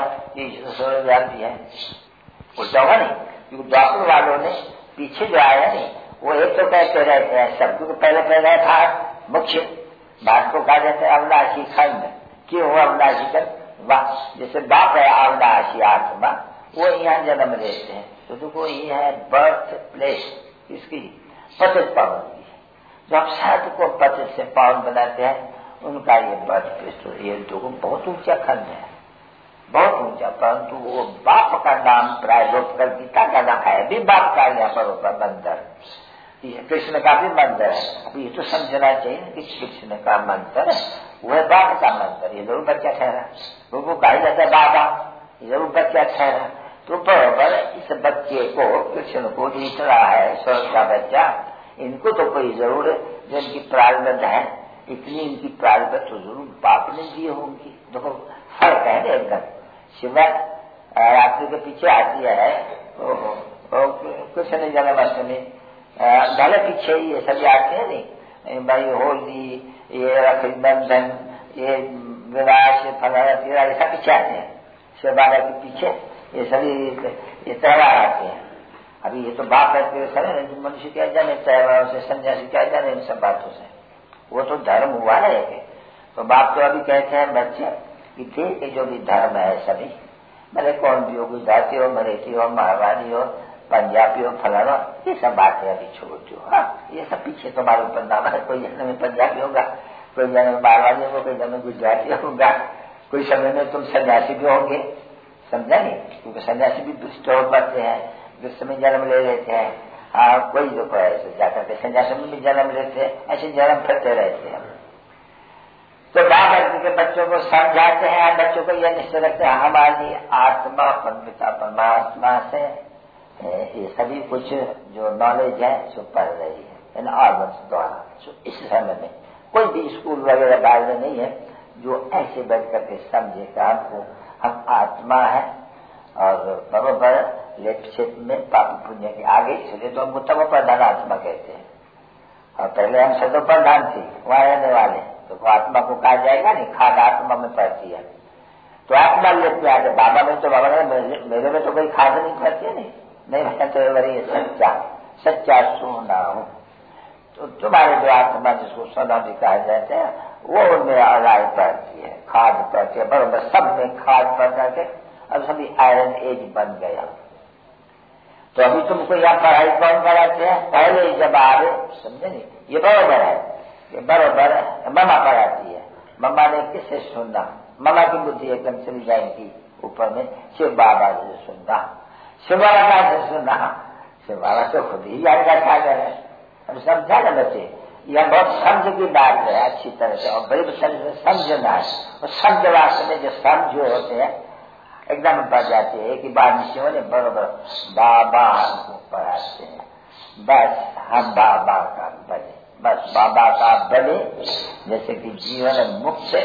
जानती है उल्टा होगा नहीं, क्योंकि डॉक्टर वालों ने पीछे जो आया नहीं वो एक तो कहते रहते हैं सब, क्योंकि पहले पहले था मुख्य बात को कहा जाता है अविनाशी खंड, क्यों हुआ अविनाशी खंड, जैसे बाप है अविनाशी आत्मा, वो यहाँ जन्म लेते हैं, तो देखो ये है बर्थ प्लेस इसकी पतित पावन की, जो आप साथ को पतित से पावन बनाते हैं उनका ये बर्थ प्लेस, तो ये तो बहुत ऊंचा खंड है, बहुत ऊंचा, परंतु वो बाप का नाम प्रायोप कर गीता का नाम है भी बाप का यहाँ पर होगा मंदिर, कृष्ण का भी मंदिर है। अब ये तो समझना चाहिए कि कृष्ण का मंदिर है वह बाप का मंदिर, ये जरूर बच्चा ठहरा, वो कहा जाता है बाबा, ये जरूर बच्चा ठहरा, तो बराबर इस बच्चे को कृष्ण को जीत रहा है स्वर्ग का बच्चा, इनको तो कोई जरूर जो इनकी प्रारब्ध है, इतनी इनकी प्रारब्ध तो जरूर बाप ने दी होंगी। देखो फर्क है ना एकदम, शिवा रात्रि के पीछे आती है कृष्ण जन्माष्टमी, भले पीछे ये सभी आते हैं नहीं भाई, होली ये रक्षाबंधन ये विवाह फलाना तीरा ये सब पीछे आते हैं, शिव बाबा के पीछे ये सभी ये त्योहार आते हैं। अभी ये तो बाप है सर, मनुष्य क्या जाने त्योहारों से, सन्यासी क्या जाने इन सब बातों से, वो तो धर्म हुआ है। तो बाप तो अभी कहते हैं बच्चे कि ठीक जो भी धर्म है सभी भले कौन भी हो, गुजराती हो, मराठी हो, मारवाड़ी हो, पंजाबी हो, फलाना, ये सब बातें अभी छोड़ दो। हाँ, ये सब पीछे तुम्हारे ऊपर नाम है। कोई जन्म में पंजाबी होगा, कोई जन्म में मारवाड़ी होगा, कोई जन्म में गुजराती होगा, कोई समय में तुम सन्यासी भी होंगे, समझा नहीं? क्योंकि सन्यासी भी दुष्ट हो पाते हैं, दुष्ट में जन्म ले लेते हैं। हाँ, कोई जो ऐसे जाकर के सन्यासी में भी जन्म लेते हैं, ऐसे जन्म फिरते रहते हैं। तो बाबा के बच्चों को समझाते हैं, बच्चों को यह निश्चय रखते हैं हमारी आत्मा परमिता परमात्मा से ये सभी कुछ जो नॉलेज है सो पढ़ रही है इन ऑर्गन्स द्वारा। इस समय में कोई भी स्कूल वगैरह डालने नहीं है जो ऐसे बैठ करके समझे कि हमको हम आत्मा है और बरोबर लेफ्ट सेट में पाप पुण्य के आगे, इसलिए तो हमको तमो प्रधान आत्मा कहते हैं। और पहले हम सदो प्रधान थी, वहां रहने वाले, तो आत्मा को कहा जाएगा नहीं, खाद आत्मा में पड़ती है। तो आत्मा लेते आगे बाबा में तो बाबा ने मेरे में तो कोई खाद नहीं पड़ती है, नहीं नहीं मैं तो वही सच्चा सच्चा सोना हूं। तो तुम्हारे जो आत्मा जिसको सोना भी कहा जाता है वो उनमें अलाई पड़ती है, खाद पड़ती है, बराबर सब में खाद पड़ करके अब सभी आयरन एज बन गया। तो अभी तुमको यहाँ पढ़ाई कौन कराते हैं? पहले जब आ रहे, समझे नहीं? ये बराबर है, ये बराबर है, मम्मा पढ़ाती है। मम्मा ने किससे सुनना? मम्मा की बुद्धि एकदम चली जाएगी ऊपर में, शिव बाबा से सुनना, शिव बाबा से सुनना, शिव बाबा तो खुद ही जाएगा खा गया। अब समझा ना बच्चे, यह बहुत समझ की बात है अच्छी तरह से, और बड़ी तरह से समझना है। और समझ वास्तव में जो समझ होते हैं एकदम बढ़ जाते हैं। एक ही बार निश्चय ने बराबर बाबा हमको पढ़ाते हैं, बस हम बाबा का बने, बस बाबा का बने, जैसे कि जीवन मुक्त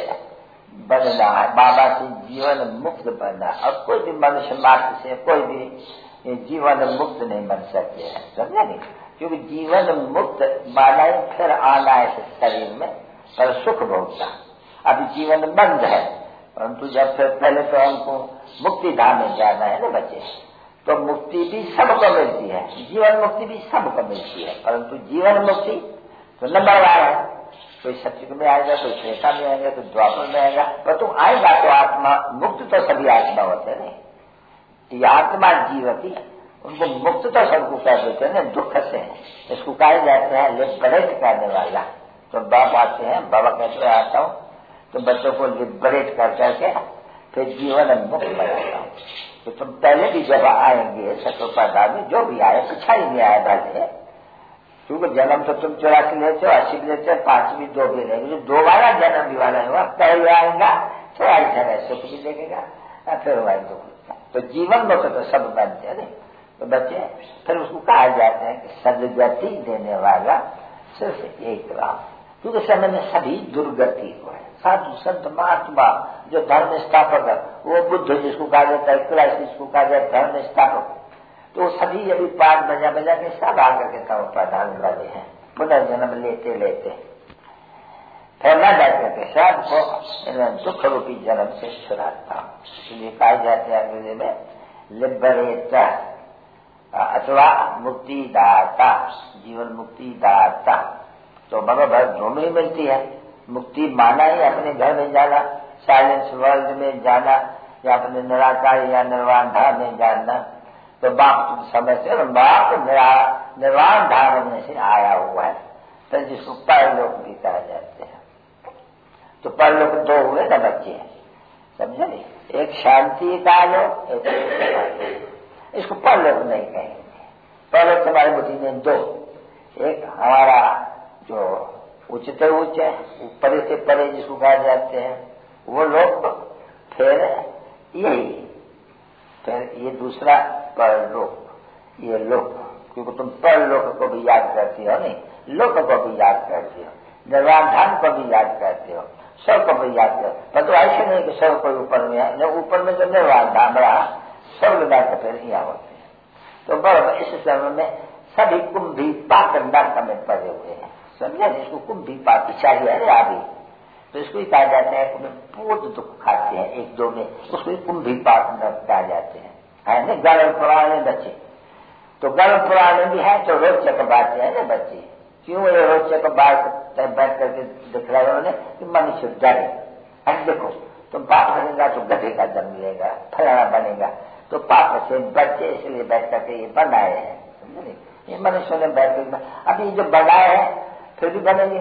बनना है, बाबा से जीवन मुक्त बनना। और कोई भी मनुष्य मात्र से कोई भी जीवन मुक्त नहीं बन सकते हैं, समझे नहीं? क्योंकि जीवन मुक्त माना ही फिर आना है शरीर में पर सुख भोगता। अभी जीवन बंद है, परंतु जब फिर पहले तो हमको मुक्ति धाम में जाना है ना बच्चे, तो मुक्ति भी सबको मिलती है, जीवन मुक्ति भी सबको मिलती है, परंतु जीवन मुक्ति तो नंबर वार है। कोई सत्युग में आएगा, कोई त्रेता में आएगा, कोई द्वापर में आएगा, पर तुम आएगा तो आत्मा मुक्त तो सभी आत्मा होते हैं नहीं, ये आत्मा जीवती, उनको मुक्त तो सबको कर देते हैं ना दुख से। इसको कहा जाते हैं लिबरेट करने वाला। तो बाप आते हैं, बाबा कहते हैं आता हूँ तो बच्चों को लिबरेट कर करके फिर जीवन मुक्त बनाता हूँ। तो तुम पहले भी जब आएंगे सतोपादा में, जो भी आए पिछाई में आए भले, क्योंकि जन्म तो तुम चौरासी लेते हो, अस्सी लेते हो, पांच भी दो भी लेंगे, जो दोबारा जन्म भी वाला हुआ पहले आएगा थोड़ा जगह सुख भी देखेगा फिर वही दुख। तो जीवन में तो सब बनते हैं। तो बच्चे फिर उसको कहा जाता है कि सदगति देने वाला सिर्फ एक राम, क्योंकि समय में सभी दुर्गति को है। साधु संत महात्मा जो धर्म स्थापक है, वो बुद्ध जिसको कहा जाता है, क्राइस्ट जिसको कहा जाता है धर्म स्थापक, तो सभी अभी पाठ बजा बजा के सब आकर के तब प्रधान वाले हैं, पुनर्जन्म लेते लेते फिर न जाकर के सब को दुख रूपी जन्म से छुड़ाता। इसलिए कहा जाते हैं अंग्रेजी में लिबरेटर अथवा मुक्तिदाता, जीवन मुक्तिदाता। तो बराबर दोनों ही मिलती है। मुक्ति माना ही अपने घर में जाना, साइलेंस वर्ल्ड में जाना, या अपने निराकार या निर्वाण धाम में जाना। तो बाप तुम समझते हो, बाप निर्वाण धाम में से आया हुआ है, तो जिसको परलोक भी कहा जाते हैं। तो परलोक दो हुए ना बच्चे, समझे नहीं? एक शांति का लोक, एक इसको परलोक नहीं कहेंगे। परलोक तुम्हारी बुद्धि में दो, एक हमारा जो उच्च उच्च है, ऊपर से परे जिसको कहा जाते हैं वो लोक, फिर यही, फिर ये दूसरा परलोक, ये लोक, क्योंकि तुम परलोक को भी याद करती हो नहीं, लोक को भी याद करती हो, निर्वाण धाम को भी याद करते हो, सब को भी याद कर। पर तो ऐसे नहीं कि सब कोई ऊपर में है, ऊपर में जो निर्वाण धाम रहा सब लोग आकर फिर यहाँ होते हैं। तो बराबर इस समय में सभी कुंभी पाक नरक में पड़े हुए हैं, समझे? जिसको कुंभी पाक चाहिए अरे अभी, तो इसको ही कहा जाता है कि बहुत दुख खाते हैं एक दो में, उसको कुंभी पाक नरक कहा जाते हैं, है ना? गर्भ पुराण में बच्चे, तो गर्भ पुराण में भी है, तो रोचक बातें है ना बच्चे। क्यों ये रोचक बात बैठ करके दिख रहा है उन्होंने कि मनुष्य डरे। अब देखो तुम पाप करेगा तो गधे का जन्म मिलेगा, फलाना बनेगा। तो पाप से बच्चे इसलिए बैठ करके ये बनाए हैं, समझे? ये मनुष्य ने बैठ कर अभी जो बनाए हैं फिर भी बनेंगे।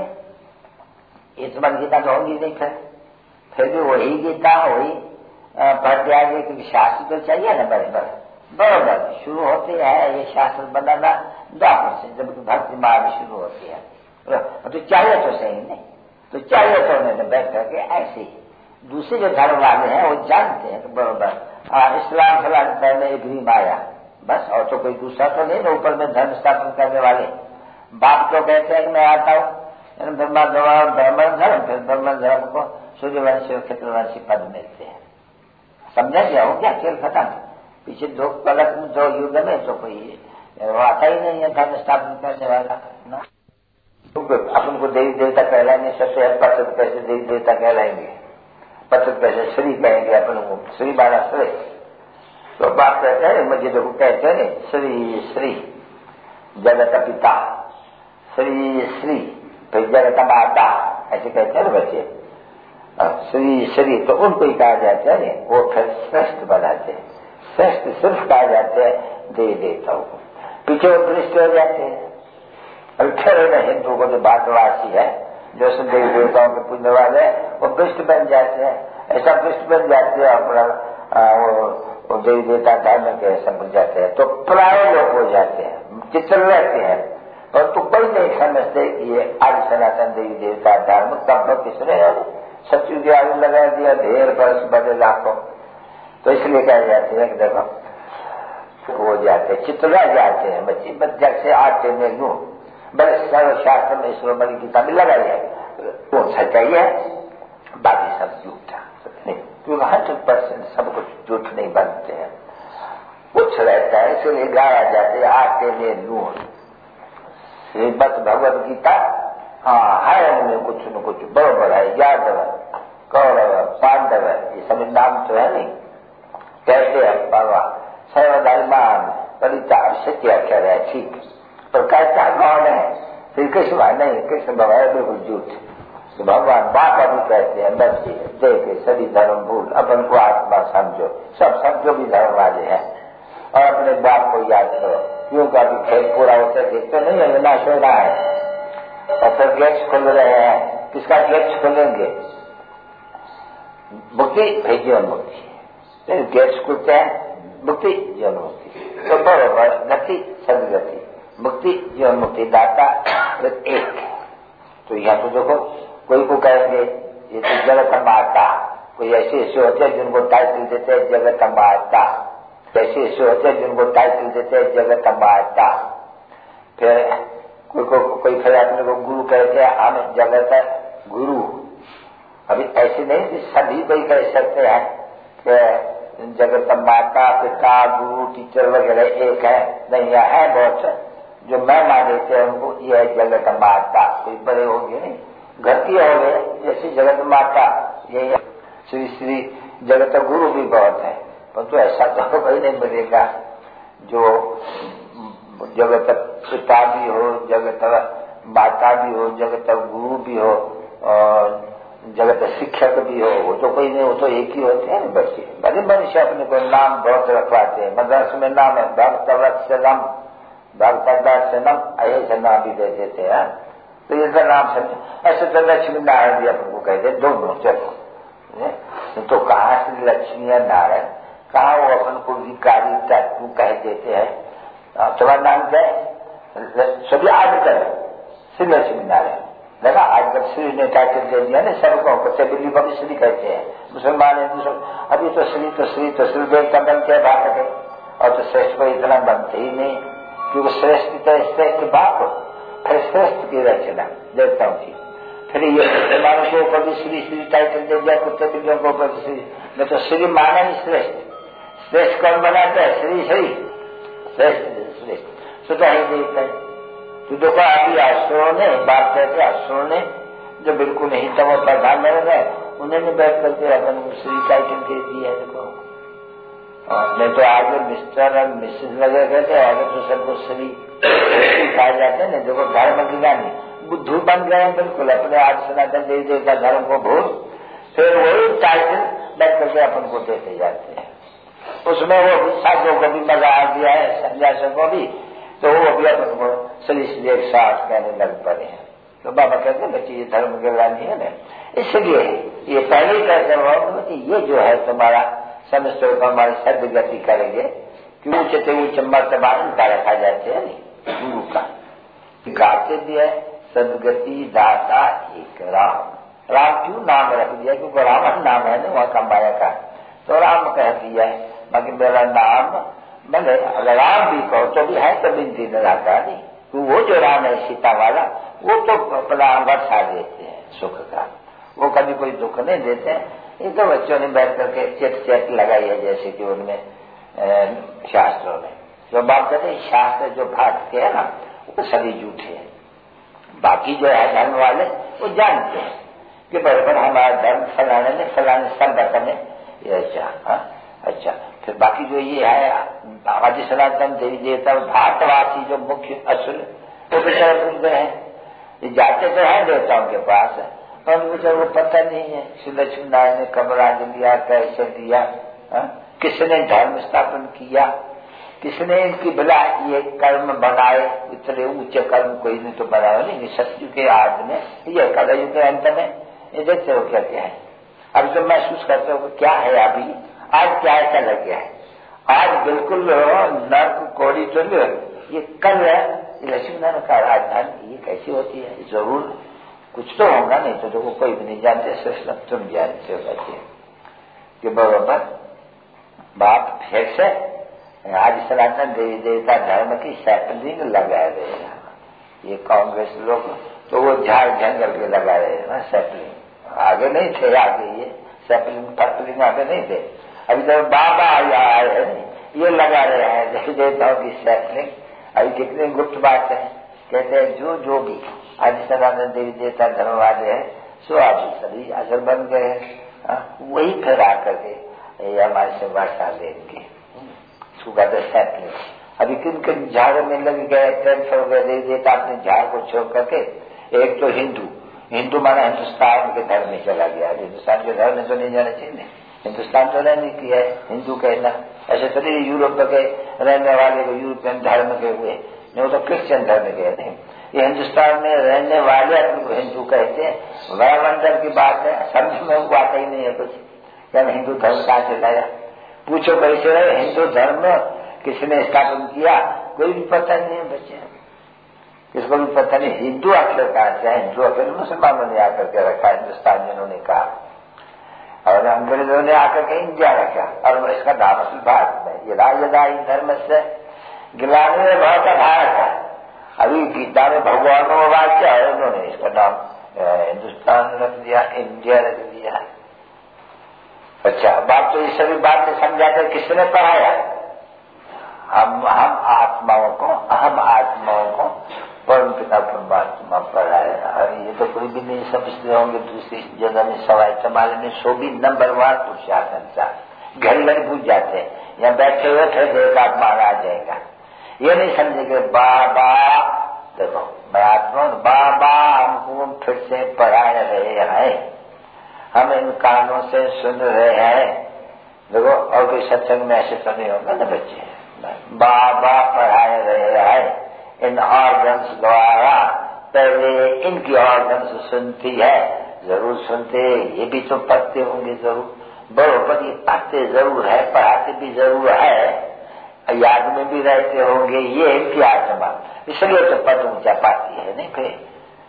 ये तो मन गीता तो होगी नहीं, फिर फिर भी वही गीता वही पढ़ते आगे, क्योंकि शास्त्र तो चाहिए ना बराबर बराबर। शुरू होते हैं ये शास्त्र बनाना द्वापर से, जब भक्ति मार्ग शुरू होती है। तो चाहिए तो सही नहीं, तो चाहिए तो उन्होंने बैठ करके ऐसे ही। दूसरे जो धर्म वाले हैं वो जानते हैं कि बराबर इस्लाम फलाम पहले एक भी आया बस, और तो कोई दूसरा तो नहीं ना ऊपर में धर्म स्थापन करने वाले। बाप तो कहते हैं कि मैं आता हूँ ब्रह्मण धर्म, फिर ब्रह्मण धर्म को सूर्यवंशी और क्षेत्रवंशी पद मिलते हैं। समझा गया हो क्या? खेल खत्म। पीछे दो पलक में दो युग में तो कोई वो आता ही नहीं है धर्म स्थापन करने वाला ना। अपन को देवी देवता कहलाएंगे, सबसे पचहत्तर पैसे देवी देवता कहलाएंगे, पचहत्तर पैसे श्री कहेंगे अपन को, श्री बाला श्री। तो बात कहते हैं मुझे देखो कहते हैं श्री श्री जगत पिता, श्री श्री फिर जगत माता, ऐसे कहते हैं बच्चे श्री श्री। तो उनको ही कहा जाता है, वो फिर श्रेष्ठ बनाते हैं। श्रेष्ठ सिर्फ कहा जाते हैं देवी देवताओं को, पीछे वो दृष्ट हो जाते हैं। अभी फिर हिंदू को जो बातवासी है, जो सब देवी देवताओं के पूजने वाले वो भ्रष्ट बन जाते हैं। ऐसा भ्रष्ट बन जाते हैं अपना वो, वो देवी देवता धर्म के समझ जाते हैं, तो प्राय लोग हो जाते हैं, चित्र रहते हैं, परंतु कोई नहीं समझते कि ये आज सनातन देवी देवता धर्म कब किसने सत्यु की आयु लगा दिया, ढेर वर्ष बड़े लाखों। तो इसलिए कह जाते हैं कि देखो हो जाते चित्रा जाते हैं बच्चे बच्चा से आटे में लू बड़े सर्वशास्त्र में ईश्वर बड़ी गीता में लगा जाए वो सच्चाई है, बाकी सब झूठा नहीं, क्योंकि हंड्रेड परसेंट सब कुछ झूठ नहीं बनते हैं, कुछ रहता है। इसलिए गाया जाते हैं आटे में लूण। श्रीमद भगवद गीता हाँ है, उनमें कुछ न कुछ बराबर है। यादव कौरव पांडव ये सभी नाम तो है नहीं, कहते हैं बाबा सर्वधर्मान परिता सत्य अक्षर है ठीक, पर कहता कौन है? श्री कृष्ण नहीं, कृष्ण बाबा बिल्कुल झूठ। तो भगवान बाप अभी कहते हैं बच्चे देखे सभी धर्म भूल, अपन को आत्मा समझो, सब समझो भी धर्म वाले हैं, और अपने बाप को याद करो। क्यों का भी खेल पूरा होता है देखते नहीं है, विनाश हो रहा है और फिर गेट्स खुल रहे हैं। किसका गेट्स खुलेंगे? मुक्ति है जीवन मुक्ति, गेट्स खुलते हैं मुक्ति जीवन मुक्ति। तो बराबर गति सदगति, मुक्ति जीवन मुक्ति दाता एक। तो यहाँ तो देखो कोई को कहेंगे ये तो जगत माता, कोई ऐसे ऐसे होते हैं जिनको टाइटल देते हैं जगत माता, ऐसे ऐसे होते हैं जिनको टाइटल देते हैं जगत माता। फिर कोई को कोई फिर अपने को गुरु कहते हैं, हम जगत गुरु। अभी ऐसे नहीं कि सभी कोई कह सकते हैं कि जगत माता पिता गुरु टीचर वगैरह एक है, नहीं है बहुत जो मैं मान देते हैं उनको ये है जगत माता। कोई बड़े हो गए नहीं, घर की हो गए जैसे जगत माता, यही श्री श्री जगत गुरु भी बहुत है, परंतु तो ऐसा तो कोई नहीं मिलेगा जो जगत पिता भी हो, जगत माता भी हो, जगत गुरु भी हो और जगत शिक्षक भी हो, वो तो कोई नहीं, वो तो एक ही होते हैं बच्चे। भले मनुष्य अपने को नाम बहुत रखवाते हैं, मदरसे में नाम है भक्तवत्सलम भक्तदासनम, ऐसे नाम भी दे देते हैं। तो ये नाम समझो, ऐसे तो लक्ष्मी नारायण भी अपन को कहते हैं दोनों। चलो तो कहाँ से लक्ष्मी या नारायण, कहाँ वो अपन को विकारी तत्व कह देते हैं। तुम्हारा नाम क्या है? सभी आजकल श्री लक्ष्मी नारायण देखा, आजकल श्री ने टाइटल दे दिया ना सबको, कच्चे बिल्ली को भी श्री कहते हैं, मुसलमान हिंदू। अभी तो श्री तो श्री तो श्री देवता बनते हैं बाप के, और तो श्रेष्ठ को इतना बनते ही नहीं, क्योंकि श्रेष्ठ तो श्रेष्ठ बाप, फिर श्रेष्ठ की रचना देवताओं की, फिर ये मुसलमानों के ऊपर भी श्री श्री टाइटल दे दिया, कुत्ते बिल्लियों के ऊपर श्री, नहीं तो श्री माना ही श्रेष्ठ। श्रेष्ठ कौन बनाता है? श्री श्री श्रेष्ठ श्रेष्ठ सुधा ही देता है। तो देखो अभी असुरों ने बात कहते असुरों ने जो बिल्कुल नहीं तम प्रधान में रहे, उन्होंने बैठ करके अपन श्री टाइटल दे दिया। देखो नहीं तो आगे मिस्टर और मिसेज लगे कहते, आगे तो सबको श्री कहा जाते हैं। देखो धर्म की गानी बुद्धू बन गए बिल्कुल, अपने आज सनातन देवी देवता धर्म को भूल, फिर वही टाइटल बैठ करके अपन को देते जाते हैं। उसमें वो भी साधुओं को भी मजा आ गया है, सन्यासियों को भी, तो वो भी अपन को सलीसली एक साथ कहने लग पड़े हैं। तो बाबा कहते हैं बच्चे ये धर्म गिरानी है ना, इसलिए ये पहले ही कहते हैं ये जो है तुम्हारा समस्त को हमारी सदगति करेंगे कि ऊंचे से ऊंचे मर्तबा उनका रखा जाते है नहीं गुरु का। गाते भी है सदगति दाता एक राम। राम क्यों नाम रख दिया? क्योंकि रावण नाम है ना वहां का माया का, तो राम कह दिया है। बाकी मेरा नाम भले अगर राम भी कहो तो भी है तो बिनती न रखा नहीं। तो वो जो राम है सीता वाला वो तो अपना वर्षा देते हैं सुख का, वो कभी कोई दुख नहीं देते हैं। ये तो बच्चों ने बैठ करके चेट चेट लगाई है जैसे कि उनमें शास्त्रों में जो बात कहते हैं शास्त्र जो भागते हैं ना वो सभी झूठे हैं। बाकी जो है धर्म वाले वो जानते हैं कि बराबर हमारा धर्म फलाने ने फलाने सब में अच्छा हाँ अच्छा। फिर बाकी जो ये है आदि सनातन देवी देवता भारतवासी जो मुख्य असुर वो बेचारे भूल गए हैं। ये जाते तो है देवताओं के पास पर बेचारे वो पता नहीं है श्री लक्ष्मी नारायण ने कब राज लिया, कैसे दिया, किसने धर्म स्थापन किया, किसने इनकी भला ये कर्म बनाए, इतने ऊंचे कर्म कोई नहीं तो बनाए नहीं। सतयुग के आद में ये कलयुग के अंत में ये देखते हो क्या क्या है। अब जब महसूस करते हो क्या है अभी आज क्या ऐसा लग गया है, आज बिल्कुल नर्क कोड़ी तो ये कल है लक्ष्मी नारायण का राजधानी ये कैसी होती है, जरूर कुछ तो होगा नहीं तो देखो कोई भी नहीं जानते, सिर्फ तुम जानते हो बच्चे कि बराबर बाप फिर से आज सनातन देवी देवता धर्म की सैपलिंग लगा रहे हैं। ये कांग्रेस लोग तो वो झाड़ जंगल के लगा रहे हैं ना सैपलिंग, आगे नहीं थे, आगे ये सैपलिंग पपलिंग आगे नहीं थे। अभी तो बाबा आए हैं ये लगा रहे हैं देवी देवताओं की सैपलिंग। अभी कितनी गुप्त बात है, कहते हैं जो जो भी आज सनातन देवी देवता धर्म वाले हैं सो आज सभी असर बन गए हैं, वही फिर आकर के ये हमारे से वर्षा लेंगे सैपलिंग। अभी किन किन झाड़ों में लग गए ट्रांसफर हो गए देवी देवता अपने झाड़ को छोड़ करके। एक तो हिंदू हिंदू माना हिंदुस्तान के धर्म में चला गया, हिंदुस्तान के धर्म में तो नहीं जाना चाहिए, हिंदुस्तान तो रहने की है हिंदू कहना। ऐसे तो नहीं यूरोप के रहने वाले को यूरोपियन धर्म के हुए नहीं, वो तो क्रिश्चियन धर्म के नहीं। ये हिंदुस्तान में रहने वाले अपने को हिंदू कहते हैं। वायुमंडल की बात है, समझ में वो बात ही नहीं है कुछ, क्या हिंदू धर्म कहाँ से लाया पूछो कैसे रहे। हिंदू धर्म किसने स्थापन किया कोई भी पता नहीं है बच्चे, किसको भी पता नहीं। हिंदू अक्षर कहाँ से है, हिंदू अक्षर मुसलमानों ने आकर के रखा, हिंदुस्तान जिन्होंने कहा, और अंग्रेजों ने आकर के इंडिया रखा और इसका नाम असल भारत में। ये राजदाई धर्म से गिलाने में बहुत भारत है। अभी गीता में भगवानों वाक्य है, उन्होंने इसका नाम हिंदुस्तान रख दिया, इंडिया रख दिया। अच्छा बात तो ये सभी बातें समझाकर किसने पढ़ाया? हम हम आत्माओं को अहम आत्माओं को परम पिता परमात्मा पढ़ाया। और ये तो कोई भी नहीं समझते होंगे दूसरी जगह में सवाई चमाले में सो भी नंबर वार पुरुषार्थ घर घर पूछ जाते हैं, यहाँ बैठे हुए थे देख आप मारा आ जाएगा। ये नहीं समझेंगे बाबा देखो मैं आत्मा बाबा हमको फिर से पढ़ा रहे हैं, हम इन कानों से सुन रहे हैं। देखो और कोई सत्संग में ऐसे तो नहीं होगा ना बच्चे, बाबा पढ़ाए रहे हैं इन ऑर्गन्स द्वारा। पहले इनकी ऑर्गन्स सुनती है, जरूर सुनते, ये भी तो पढ़ते होंगे जरूर, बरोबर ये पढ़ते जरूर है, पढ़ाते भी जरूर है, याद में भी रहते होंगे, ये इनकी आत्मा, इसलिए तो पद ऊंचा पाती है नहीं फिर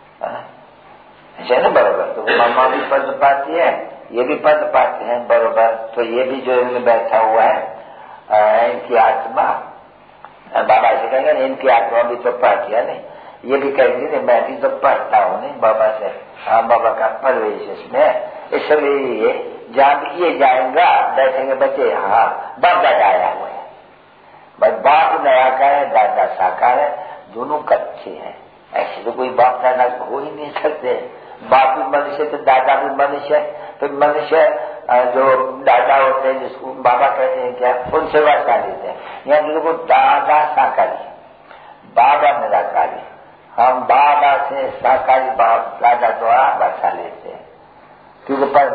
ऐसे ना बरोबर। तो मामा भी पद पाती है, ये भी पद पाते हैं बरोबर। तो ये भी जो इनमें बैठा हुआ है इनकी आत्मा, बाबा से कहेंगे नहीं इनकी आत्मा भी तो पढ़ती है नहीं, ये भी कहेंगे नहीं मैं भी तो पढ़ता हूँ नहीं बाबा से। हाँ बाबा का परवेश इसमें, इसलिए जहाँ ये जाएंगा बैठेंगे बच्चे हाँ बाप दादा आया हुआ है, बस बाप निराकार है दादा साकार है, दोनों कच्चे हैं। ऐसे तो कोई बाप दादा हो ही नहीं सकते, बाप भी मनुष्य तो दादा भी मनुष्य, फिर मनुष्य जो दादा होते हैं जिसको बाबा कहते हैं क्या उनसे वर्षा लेते हैं। यहाँ देखो दादा साकारी बाबा निराकारी, हम बाबा से साकारी बाप दादा द्वारा वर्षा लेते हैं। क्योंकि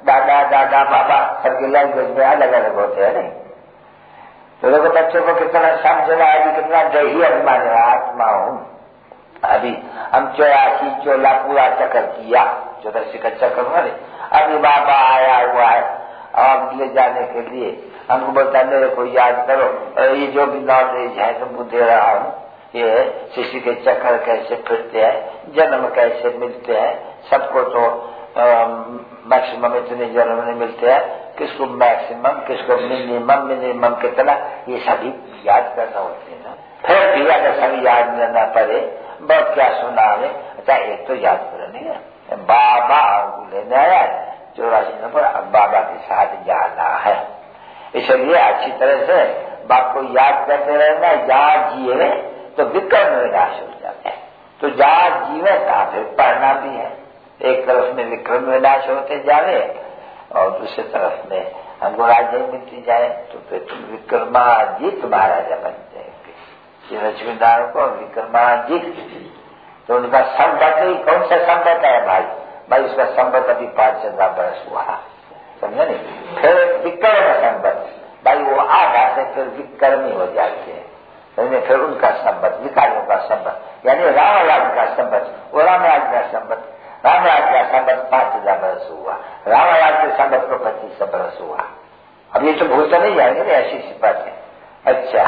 दादा दादा बाबा सबके लैंग्वेज में अलग अलग होते हैं नहीं। तो देखो बच्चों को कितना समझना है, कितना दही अभिमान है, आत्मा हूं। अभी हम चौरासी चोला पूरा चक्कर किया, चौरासी का चक्कर मारे, अभी बाबा आया हुआ है अब ले जाने के लिए, हमको बोलता मेरे को याद करो, ये जो भी नॉलेज है तुमको दे रहा हूँ, ये शिशु के चक्कर कैसे फिरते हैं, जन्म कैसे मिलते हैं, सबको तो मैक्सिमम इतने जन्म नहीं मिलते हैं, किसको मैक्सिमम किसको मिनिमम, मिनिमम कितना, ये सभी याद करना होते हैं ना। फिर भी अगर सभी याद न पड़े बहुत क्या सुना हमें, अच्छा एक तो याद करो नहीं है, बाबा हमको लेने आया है चौरासी नंबर, अब बाबा के साथ जाना है, इसलिए अच्छी तरह से बाप को याद करते रहना। जहाँ जीवे तो विक्रम विनाश हो जाते हैं, तो जहाँ जीवे तहाँ फिर पढ़ना भी है। एक तरफ में विक्रम विनाश होते जावे और दूसरी तरफ में हमको राज्य मिलती जाए, तो फिर तुम विक्रमाजीत महाराजा बन जाएंगे। लक्ष्मीनारायण को विक्रमाजीत, तो उनका संबत ही कौन सा संबत है भाई, भाई उसका संबत अभी पांच हजार बरस हुआ, समझे नहीं। फिर विक्रम संबत, भाई वो आ जाते फिर विक्रमी हो जाते हैं, समझे। फिर उनका संबत, विकारियों का संबत, यानी रामराज का संबत, वो रामराज का संबत, रामराज का संबत पांच हजार बरस हुआ, रामराज के संबत को पच्चीस सौ बरस हुआ। अब ये तो भूलते नहीं जाएंगे ना, ऐसी सी बात है। अच्छा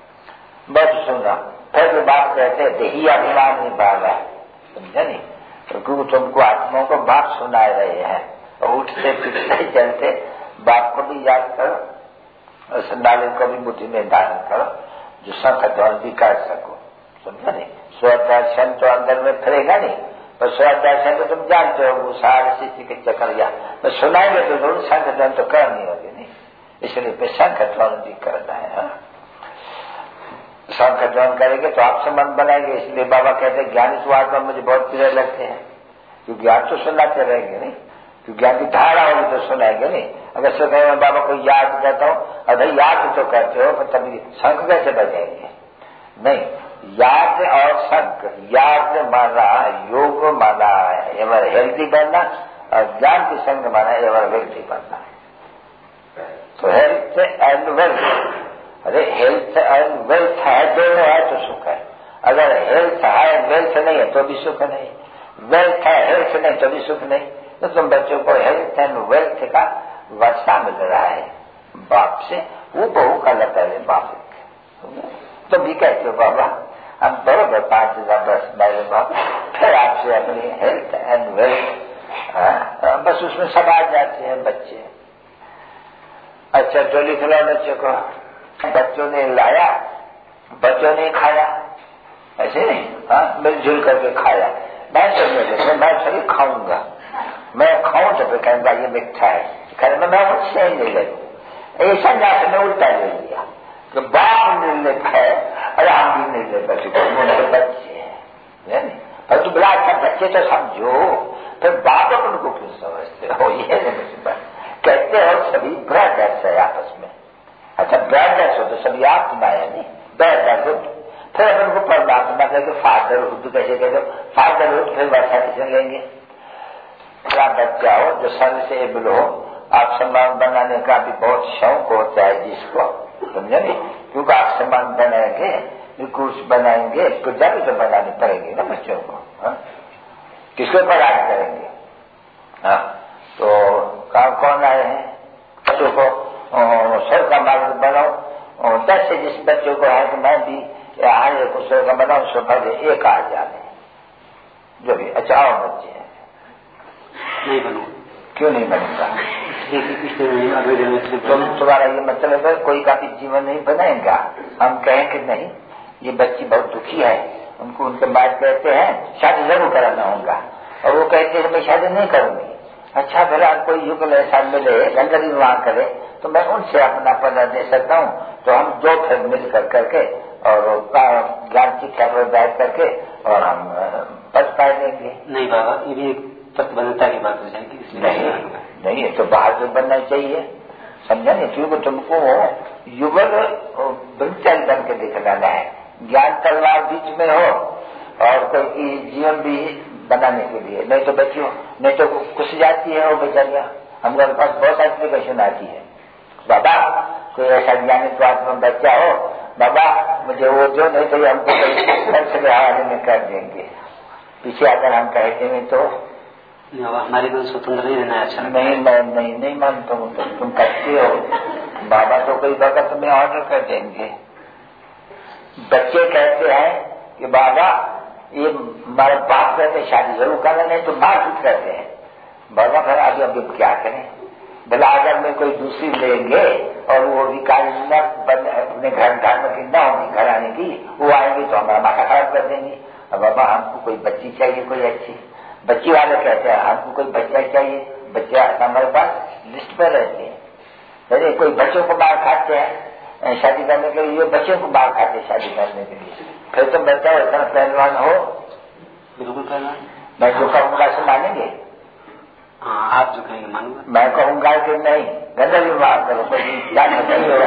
बस सुना, फिर जो बात कहते हैं देही अभिमान नहीं पा रहा, समझा नहीं, क्योंकि तुमको आत्माओं को बात सुना रहे हैं, और उठते फिरते चलते बाप को भी याद करो और संडालन को भी बुद्धि में धारण करो, जो संकट भी कर सको, समझा नहीं। स्वदर्शन तो अंदर में फिरेगा नहीं, पर स्वदर्शन तो तुम जानते हो, वो सारे स्थिति के चक्कर या तो सुनाएंगे तो जरूर संकटन तो करनी होगी नहीं, इसलिए फिर संकटन भी करना है। संकटन करेंगे तो आपसे मन बनाएंगे, इसलिए बाबा कहते हैं ज्ञानी तो आत्मा मुझे बहुत प्रिय लगते हैं, क्योंकि ज्ञान तो सुनाते रहेंगे नहीं, क्योंकि ज्ञान की धारा होगी तो सुनाएंगे नहीं। अगर सो कहें मैं बाबा को याद करता हूँ, अगर याद तो करते हो पर तभी संक कैसे बजाएंगे नहीं। याद और संक, याद माना योग माना एवर हेल्थी बनना, और ज्ञान की संग माना एवर वेल्थी बनना। तो हेल्थ एंड वेल्थ, अरे हेल्थ एंड वेल्थ है, दोनों है तो सुख है। अगर हेल्थ है वेल्थ नहीं है तो भी सुख नहीं, वेल्थ है हेल्थ नहीं तो भी सुख नहीं। तो तुम बच्चों को हेल्थ एंड वेल्थ का वर्षा मिल रहा है बाप से, वो बहू का लता है बाप, तो भी कहते हो बाबा हम बराबर पांच हजार दस मेरे बाप, फिर आपसे अपनी हेल्थ एंड वेल्थ, बस उसमें सब आ जाते हैं बच्चे। अच्छा टोली खिलाओ बच्चों को, बच्चों ने लाया बच्चों ने खाया, ऐसे नहीं, हाँ मिलजुल करके खाया। मैं समझ मैं सभी खाऊंगा, मैं खाऊं तो फिर कहूंगा ये मिठा है, कहने मैं उससे ही नहीं लगू, ऐसा जाकर मैं उल्टा ले लिया कि बाप निर्लिप है और हम भी निर्लिप है, बच्चे हैं। पर तू बड़ा अच्छा बच्चे तो समझो, फिर बाप अपन को क्यों समझते हो, ये नहीं कहते हो सभी ब्रदर्स है आपस में। अच्छा ब्रदर्स हो तो सभी आत्मा है नहीं, ब्रदरहुड। फिर अपन को परमात्मा कहेंगे फादरहुड, कैसे कहते हो फादरहुड, फिर वर्षा किसे लेंगे। क्या बच्चा हो जो सर से एबल हो, आप सम्मान बनाने का भी बहुत शौक होता है जिसको, समझे नहीं, क्योंकि आप सम्मान बनाएंगे, कुछ बनाएंगे, पूजा भी तो बनानी पड़ेगी ना बच्चों को, हा? किसके ऊपर आज करेंगे। हाँ तो कौन आए हैं बच्चों को स्वर का मार्ग बनाओ, दस से जिस बच्चों को है कि मैं भी आगे को स्वर का बनाऊ, सो भले एक आ जाने जो भी। अच्छा आओ बच्चे हैं, नहीं बनू, क्यों नहीं बनेगा? तुम तुम्हारा ये मतलब है कोई का भी जीवन नहीं बनाएगा। हम कहें कि नहीं ये बच्ची बहुत दुखी है, उनको उनके बाद कहते हैं शादी जरूर कराना होगा, और वो कहते हैं मैं शादी नहीं करूंगी। अच्छा भला कोई युगल ऐसा मिले गंदगी विवाह करे तो मैं उनसे अपना पता दे सकता हूँ, तो हम दो फिर मिल कर करके और ज्ञान शिक्षा प्रदान करके और हम बच पाए देंगे। नहीं बाबा ये भी एक तत्वता की बात हो जाएगी, इसलिए नहीं नहीं तो बहादुर बनना चाहिए, समझा नहीं, क्योंकि तुमको युगल ब्रह्मचारी बन के दिखलाना है, ज्ञान तलवार बीच में हो और कोई जीवन भी बनाने के लिए, नहीं तो बच्चियों नहीं तो कुछ जाती है वो बेचारियां, हमारे पास बहुत एप्लीकेशन आती है, बाबा कोई ऐसा ज्ञानी स्वास्थ्य में बच्चा हो, बाबा मुझे वो जो नहीं तो हमको खर्च के हवाले में कर देंगे। पीछे अगर हम कह देंगे तो हमारे को स्वतंत्र नहीं रहना अच्छा नहीं, मैं नहीं नहीं मानता हूँ। तो तुम करते हो बाबा, तो कोई बाबा तुम्हें ऑर्डर कर देंगे। बच्चे कहते हैं कि बाबा ये हमारे बाप कहते शादी जरूर करना, नहीं तो मार पीट करते हैं। बाबा फिर आगे अब क्या करें, भला अगर में कोई दूसरी लेंगे और वो विकारी न अपने घर घर में की न होगी घर आने की, वो आएंगे तो हमारा माथा खराब कर देंगे। अब बाबा हमको कोई बच्ची चाहिए, कोई अच्छी बच्ची वाले कहते हैं हमको कोई बच्चा चाहिए, बच्चा हमारे पास लिस्ट पर रहते हैं। अरे कोई बच्चों को मार खाते हैं शादी करने के लिए, बच्चों को मार खाते हैं शादी करने के लिए। फिर तुम बच्चा इतना पहलवान हो, बिल्कुल पहलवान। मैं जो कहूँगा से मानेंगे? हाँ, आप जो कहेंगे मानूंगा। मैं कहूँगा कि नहीं गंदा भी मार करो, कोई जान नहीं होगा।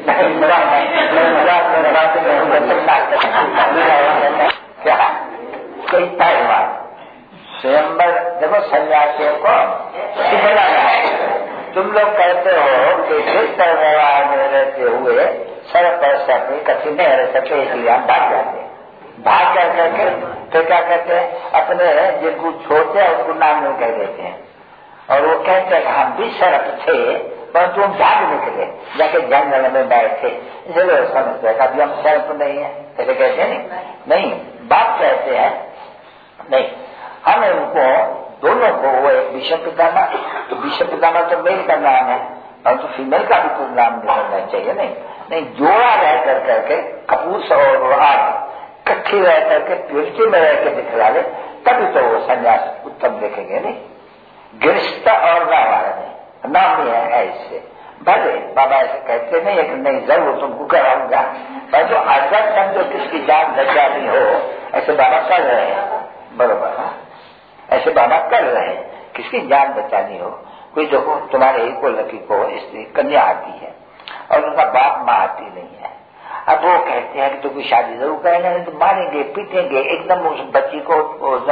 क्या कोई पहलवान स्वयंवर देखो सन्यासियों को सिखलाना है। तुम लोग कहते हो कि जिस व्यवहार में रहते हुए सर पर सके कठिन नहीं रह सके, इसलिए हम भाग जाते हैं। भाग जा करके तो क्या कहते हैं, अपने जिनको छोड़ते हैं उनको नाम नहीं कह देते हैं, और वो कहते हैं हम भी शरप थे परंतु हम भाग निकले, जाके जंगल में बैठे, इसलिए समझते हैं अभी हम शरप नहीं है, ऐसे कहते हैं नहीं नहीं बात कहते हैं नहीं। हम उनको दोनों को वो एक विषम पितामह, तो विषम पितामह तो मेल का नाम है, परंतु तो फीमेल का भी कोई नाम निकलना चाहिए। नहीं नहीं जोड़ा रह कर करके कपूस और आग इकट्ठी रह करके प्योरिटी में रह के दिखला दे, तभी तो वो संन्यास उत्तम देखेंगे। नहीं गृहस्थ और नाम नाम नहीं है ऐसे, भले बाबा ऐसे कहते नहीं है कि नहीं जरूर तुमको कराऊंगा, पर जो अगर समझो किसकी जान बचानी हो ऐसे बाबा कर रहे हैं, बरोबर ऐसे बाबा कर रहे हैं, किसकी जान बचानी हो। कोई देखो तुम्हारे एक को लड़की को इसलिए कन्या आती है और उनका बाप माँ आती नहीं है, अब वो कहते हैं कि तो कोई शादी जरूर करेंगे, नहीं तो मारेंगे पीटेंगे, एकदम उस बच्ची को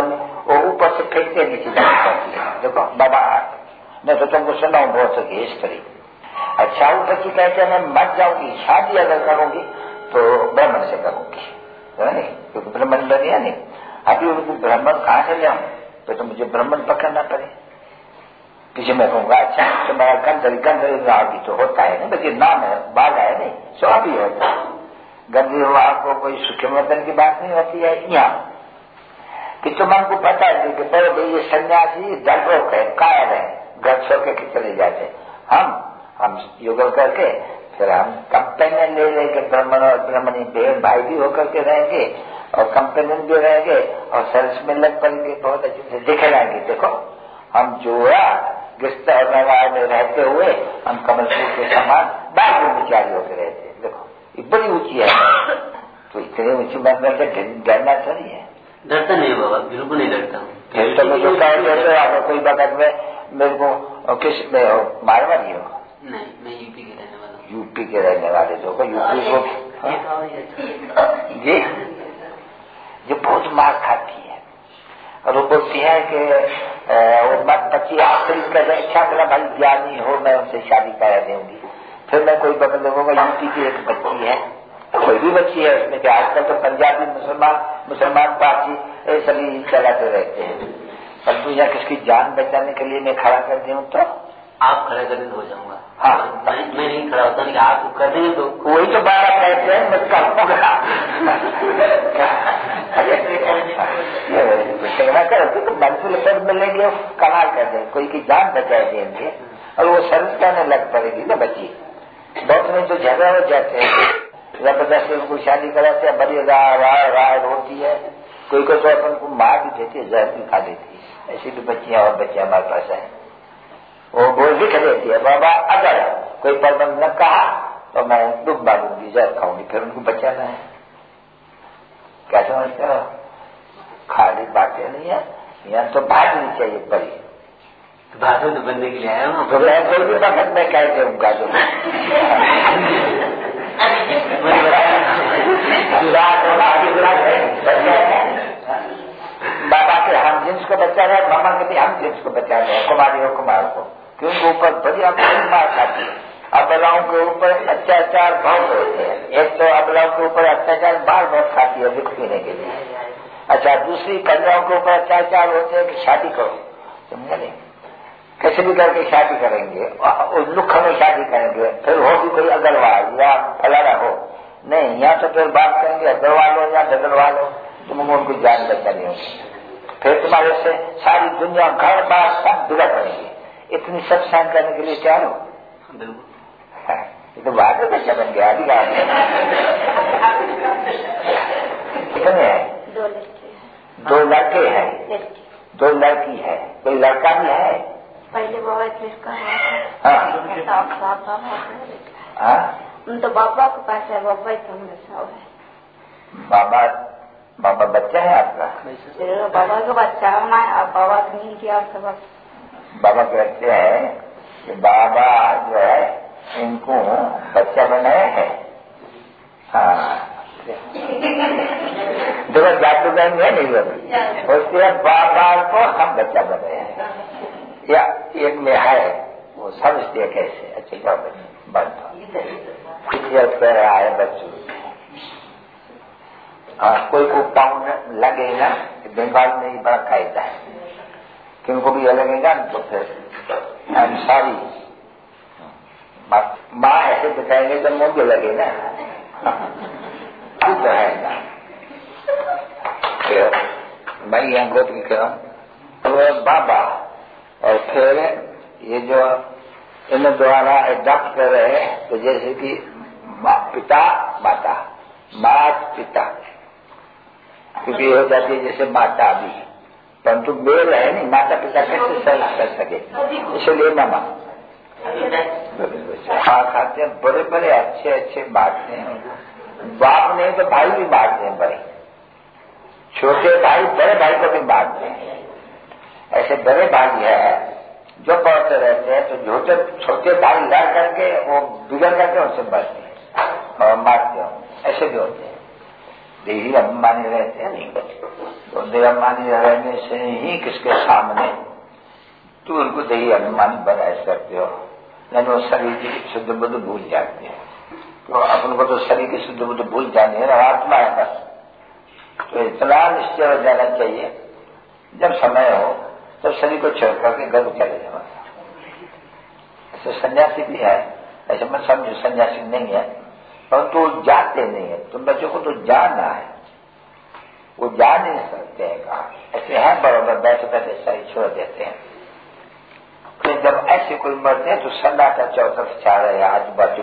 ऊपर से फेंकते नीचे जानी पड़ती है। देखो बाबा मैं तो तुमको सुनाऊं बहुत सके हिस्ट्री। अच्छा वो बच्ची कहते हैं मैं मर जाऊंगी, शादी अगर करूंगी तो ब्राह्मण से करूंगी, नहीं क्योंकि ब्राह्मण बनिया नहीं। अभी उनको ब्राह्मण कहाँ से ले आऊं, तो, तो मुझे ब्राह्मण पकड़ना पड़े। किसी में कहूंगा अच्छा तुम्हारा तो गंधरी गंधरी विवाह भी तो होता है ना, बल्कि नाम है बाघ है नहीं, सो भी होता है। गंधरी विवाह को कोई सुखमर्दन की बात नहीं होती है यहाँ कि तुमको पता है कि बड़े ये सन्यासी डरपोक है, कायर है, घर छोड़ के चले जाते। हम हम युगल करके फिर हम कंपेनियन ले लेंगे, ब्राह्मण और ब्राह्मणी बहन भाई भी होकर के रहेंगे और कंपेनियन भी रहेंगे और सर्च में लग पड़ेंगे, बहुत अच्छे से दिखे रहेंगे। देखो हम जोड़ा गृहस्थ और व्यवहार में रहते हुए हम कमल फूल के समान बाग में विचारी होकर रहते। देखो ये बड़ी ऊंची है, तो इतनी ऊंची मंजिल से डरना थोड़ी है। डरता नहीं बाबा, बिल्कुल नहीं डरता हूँ। फिर तो मुझे कह कोई बगल में मेरे को किस में हो मारवाड़ी हो? नहीं मैं यूपी के रहने वाला हूँ। यूपी के रहने वाले जो यूपी को जी ये बहुत मार खाती है और वो बोलती है कि वो बच्ची आखिरी कर अच्छा मेरा भाई ज्ञानी हो मैं उनसे शादी करा दूंगी। फिर मैं कोई बगल लगूंगा यूपी की एक बच्ची है, कोई भी बच्ची है उसमें क्या आजकल तो पंजाबी मुसलमान मुसलमान पार्टी सभी चलाते रहते हैं, परंतु यहाँ किसकी जान बचाने के लिए मैं खड़ा कर दूं तो आप खड़ा कर हो जाऊंगा। हाँ मैं, मैं नहीं खड़ा होता, नहीं आप कर देंगे तो वही तो बारह कहते हैं मैं कहूँगा तो मंसूल पर मिलेंगे कमाल कर देंगे, कोई की जान बचा देंगे और वो सर्विस करने लग पड़ेगी ना बच्ची। बहुत में तो झगड़ा हो जाते हैं, जबरदस्ती उनको शादी कराते हैं, बड़ी राह राह राह होती है, कोई को तो अपन को मार भी देती है, जहर भी खा देती है। ऐसी भी बच्चियां और बच्चे हमारे पास है, वो बोल लिख देती है बाबा अगर कोई प्रबंध न कहा तो मैं डूब मारूंगी जहर खाऊंगी, फिर उनको बचाना है। क्या समझते हो? खाली बातें नहीं है, यहाँ तो भागनी चाहिए बड़ी। तो बातों तो बनने के लिए आया हूँ, तो मैं कोई भी वक्त में कह दूंगा जो बाबा के हम जिन्स को बचा रहे, मामा के भी हम जिन्स को बचा रहे हैं, कुमारी और कुमार को। कि उनके ऊपर बढ़िया बड़ी मार खाती है। अबलाओं के ऊपर अत्याचार बहुत होते हैं। एक तो अबलाओं के ऊपर अत्याचार बार बहुत खाती है दूध पीने के लिए। अच्छा, दूसरी कन्याओं के ऊपर अत्याचार होते हैं कि शादी करो, समझे नहीं, कैसे भी करके शादी करेंगे, उस लुख में शादी करेंगे, फिर हो भी कोई अगरवाल या फलाना हो, नहीं या तो फिर बात करेंगे अगरवाल हो या डगरवाल हो, तुम उनको जान बचा नहीं होगी, फिर तुम्हारे से सारी दुनिया घर बार सब बिगड़ पड़ेंगे। इतनी सब सहन करने के लिए तैयार हो? ये तो बात में बच्चा बन गया। कितने हैं? दो लड़के हैं, दो लड़की है, कोई लड़का भी है? पहले बाबा लड़का है। हाँ, तो बाबा के पास है, बाबा ही तो सब है। बाबा बाबा बच्चा है आपका? बाबा का बच्चा है, बाबा तो नहीं किया सब। बाबा कहते हैं कि बाबा जो है इनको बच्चा बनाया है। हाँ, देखो जादूगर है नहीं बनी, उसके बाबा को हम बच्चा बनाए हैं, या एक में है वो समझते हैं कैसे। अच्छी बात बनता कह रहा है बच्चों। हाँ, कोई को पाँव लगे ना, बंगाल में ही बड़ा कायदा है कि उनको भी लगेगा तो फिर आई एम सॉरी, माँ ऐसे बताएंगे तो मुंह भी लगे ना, तो है ना। मैं यहाँ गोद की कह तो बाबा, और फिर ये जो इन द्वारा एडॉप्ट कर रहे हैं, तो जैसे कि पिता माता, मात पिता, क्योंकि ये हो जाती है जैसे माता भी, परंतु मेल है नहीं, माता पिता कैसे सलाह कर सके, इसलिए मामा खा खाते हैं बड़े बड़े अच्छे अच्छे बांटते हैं। बाप नहीं तो भाई भी बांटते हैं, बड़े छोटे भाई बड़े भाई को भी बांटते हैं। ऐसे बड़े भाई है जो पढ़ते रहते हैं, तो छोटे छोटे भाई लड़ करके वो बिगड़ करके उनसे बढ़ते हैं और मारते हो, ऐसे भी होते हैं। देही अभिमानी रहते हैं नहीं, तो देही अभिमानी रहने से ही किसके सामने तो उनको देही अभिमानी बना सकते हो, नहीं वो शरीर की शुद्ध बुद्ध भूल जाते हैं। तो अपन को तो शरीर की शुद्ध बुद्ध भूल जाने है, आत्मा है बस। तो इतना निश्चय हो जाना चाहिए, जब समय हो तब शरीर को छोड़ करके घर को चले जाओ। ऐसे सन्यासी भी है, ऐसे मत समझो सन्यासी नहीं है, परंतु तो जाते नहीं है। तुम बच्चों को तो जानना है, वो जा नहीं सकते हैं कहा, ऐसे है बराबर बैठे बैठे शरीर छोड़ देते हैं। फिर जब ऐसे कोई मरते हैं तो सन्नाटा चौतरफ छा रहे हैं आजू बाजू।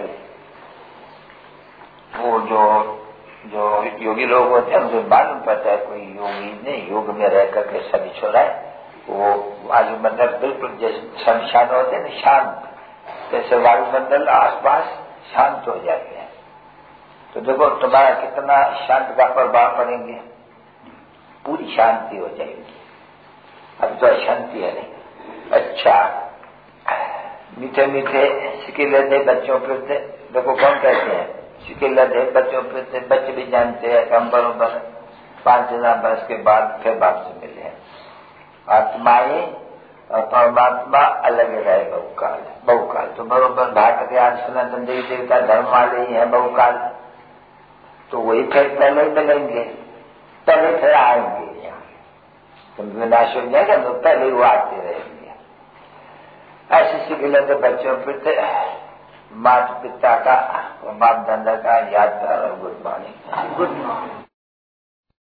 वो जो जो योगी लोग होते हैं उनको मालूम पड़ता है कोई योगी ने योग में रह करके शरीर छोड़ा है, वो वायुमंडल बिल्कुल जैसे शमशान होते हैं शांत, जैसे वायुमंडल आसपास शांत हो जाते हैं। तो देखो तुम्हारा कितना शांत का प्रभाव पड़ेंगे, पूरी शांति हो जाएगी। अब तो अशांति है नहीं। अच्छा, मीठे मीठे सिकिले दे बच्चों पे, देखो कौन कहते हैं सिकिले दे बच्चों पे, बच्चे भी जानते हैं हम बरोबर पांच हजार वर्ष के बाद फिर बाप से मिले हैं। आत्माएं और परमात्मा अलग रहे बहुकाल, बहुकाल तो बरोबर भारत के आज सनातन देवी देवता धर्म वाले ही है बहुकाल, तो वही फिर पहले ही मिलेंगे, पहले फिर आएंगे यहाँ, तुम विनाश हो जाएगा तो पहले वो आते रहेंगे। ऐसे सिखिले तो बच्चों पे माता पिता का और बाप दादा का याद और गुड मॉर्निंग गुड मॉर्निंग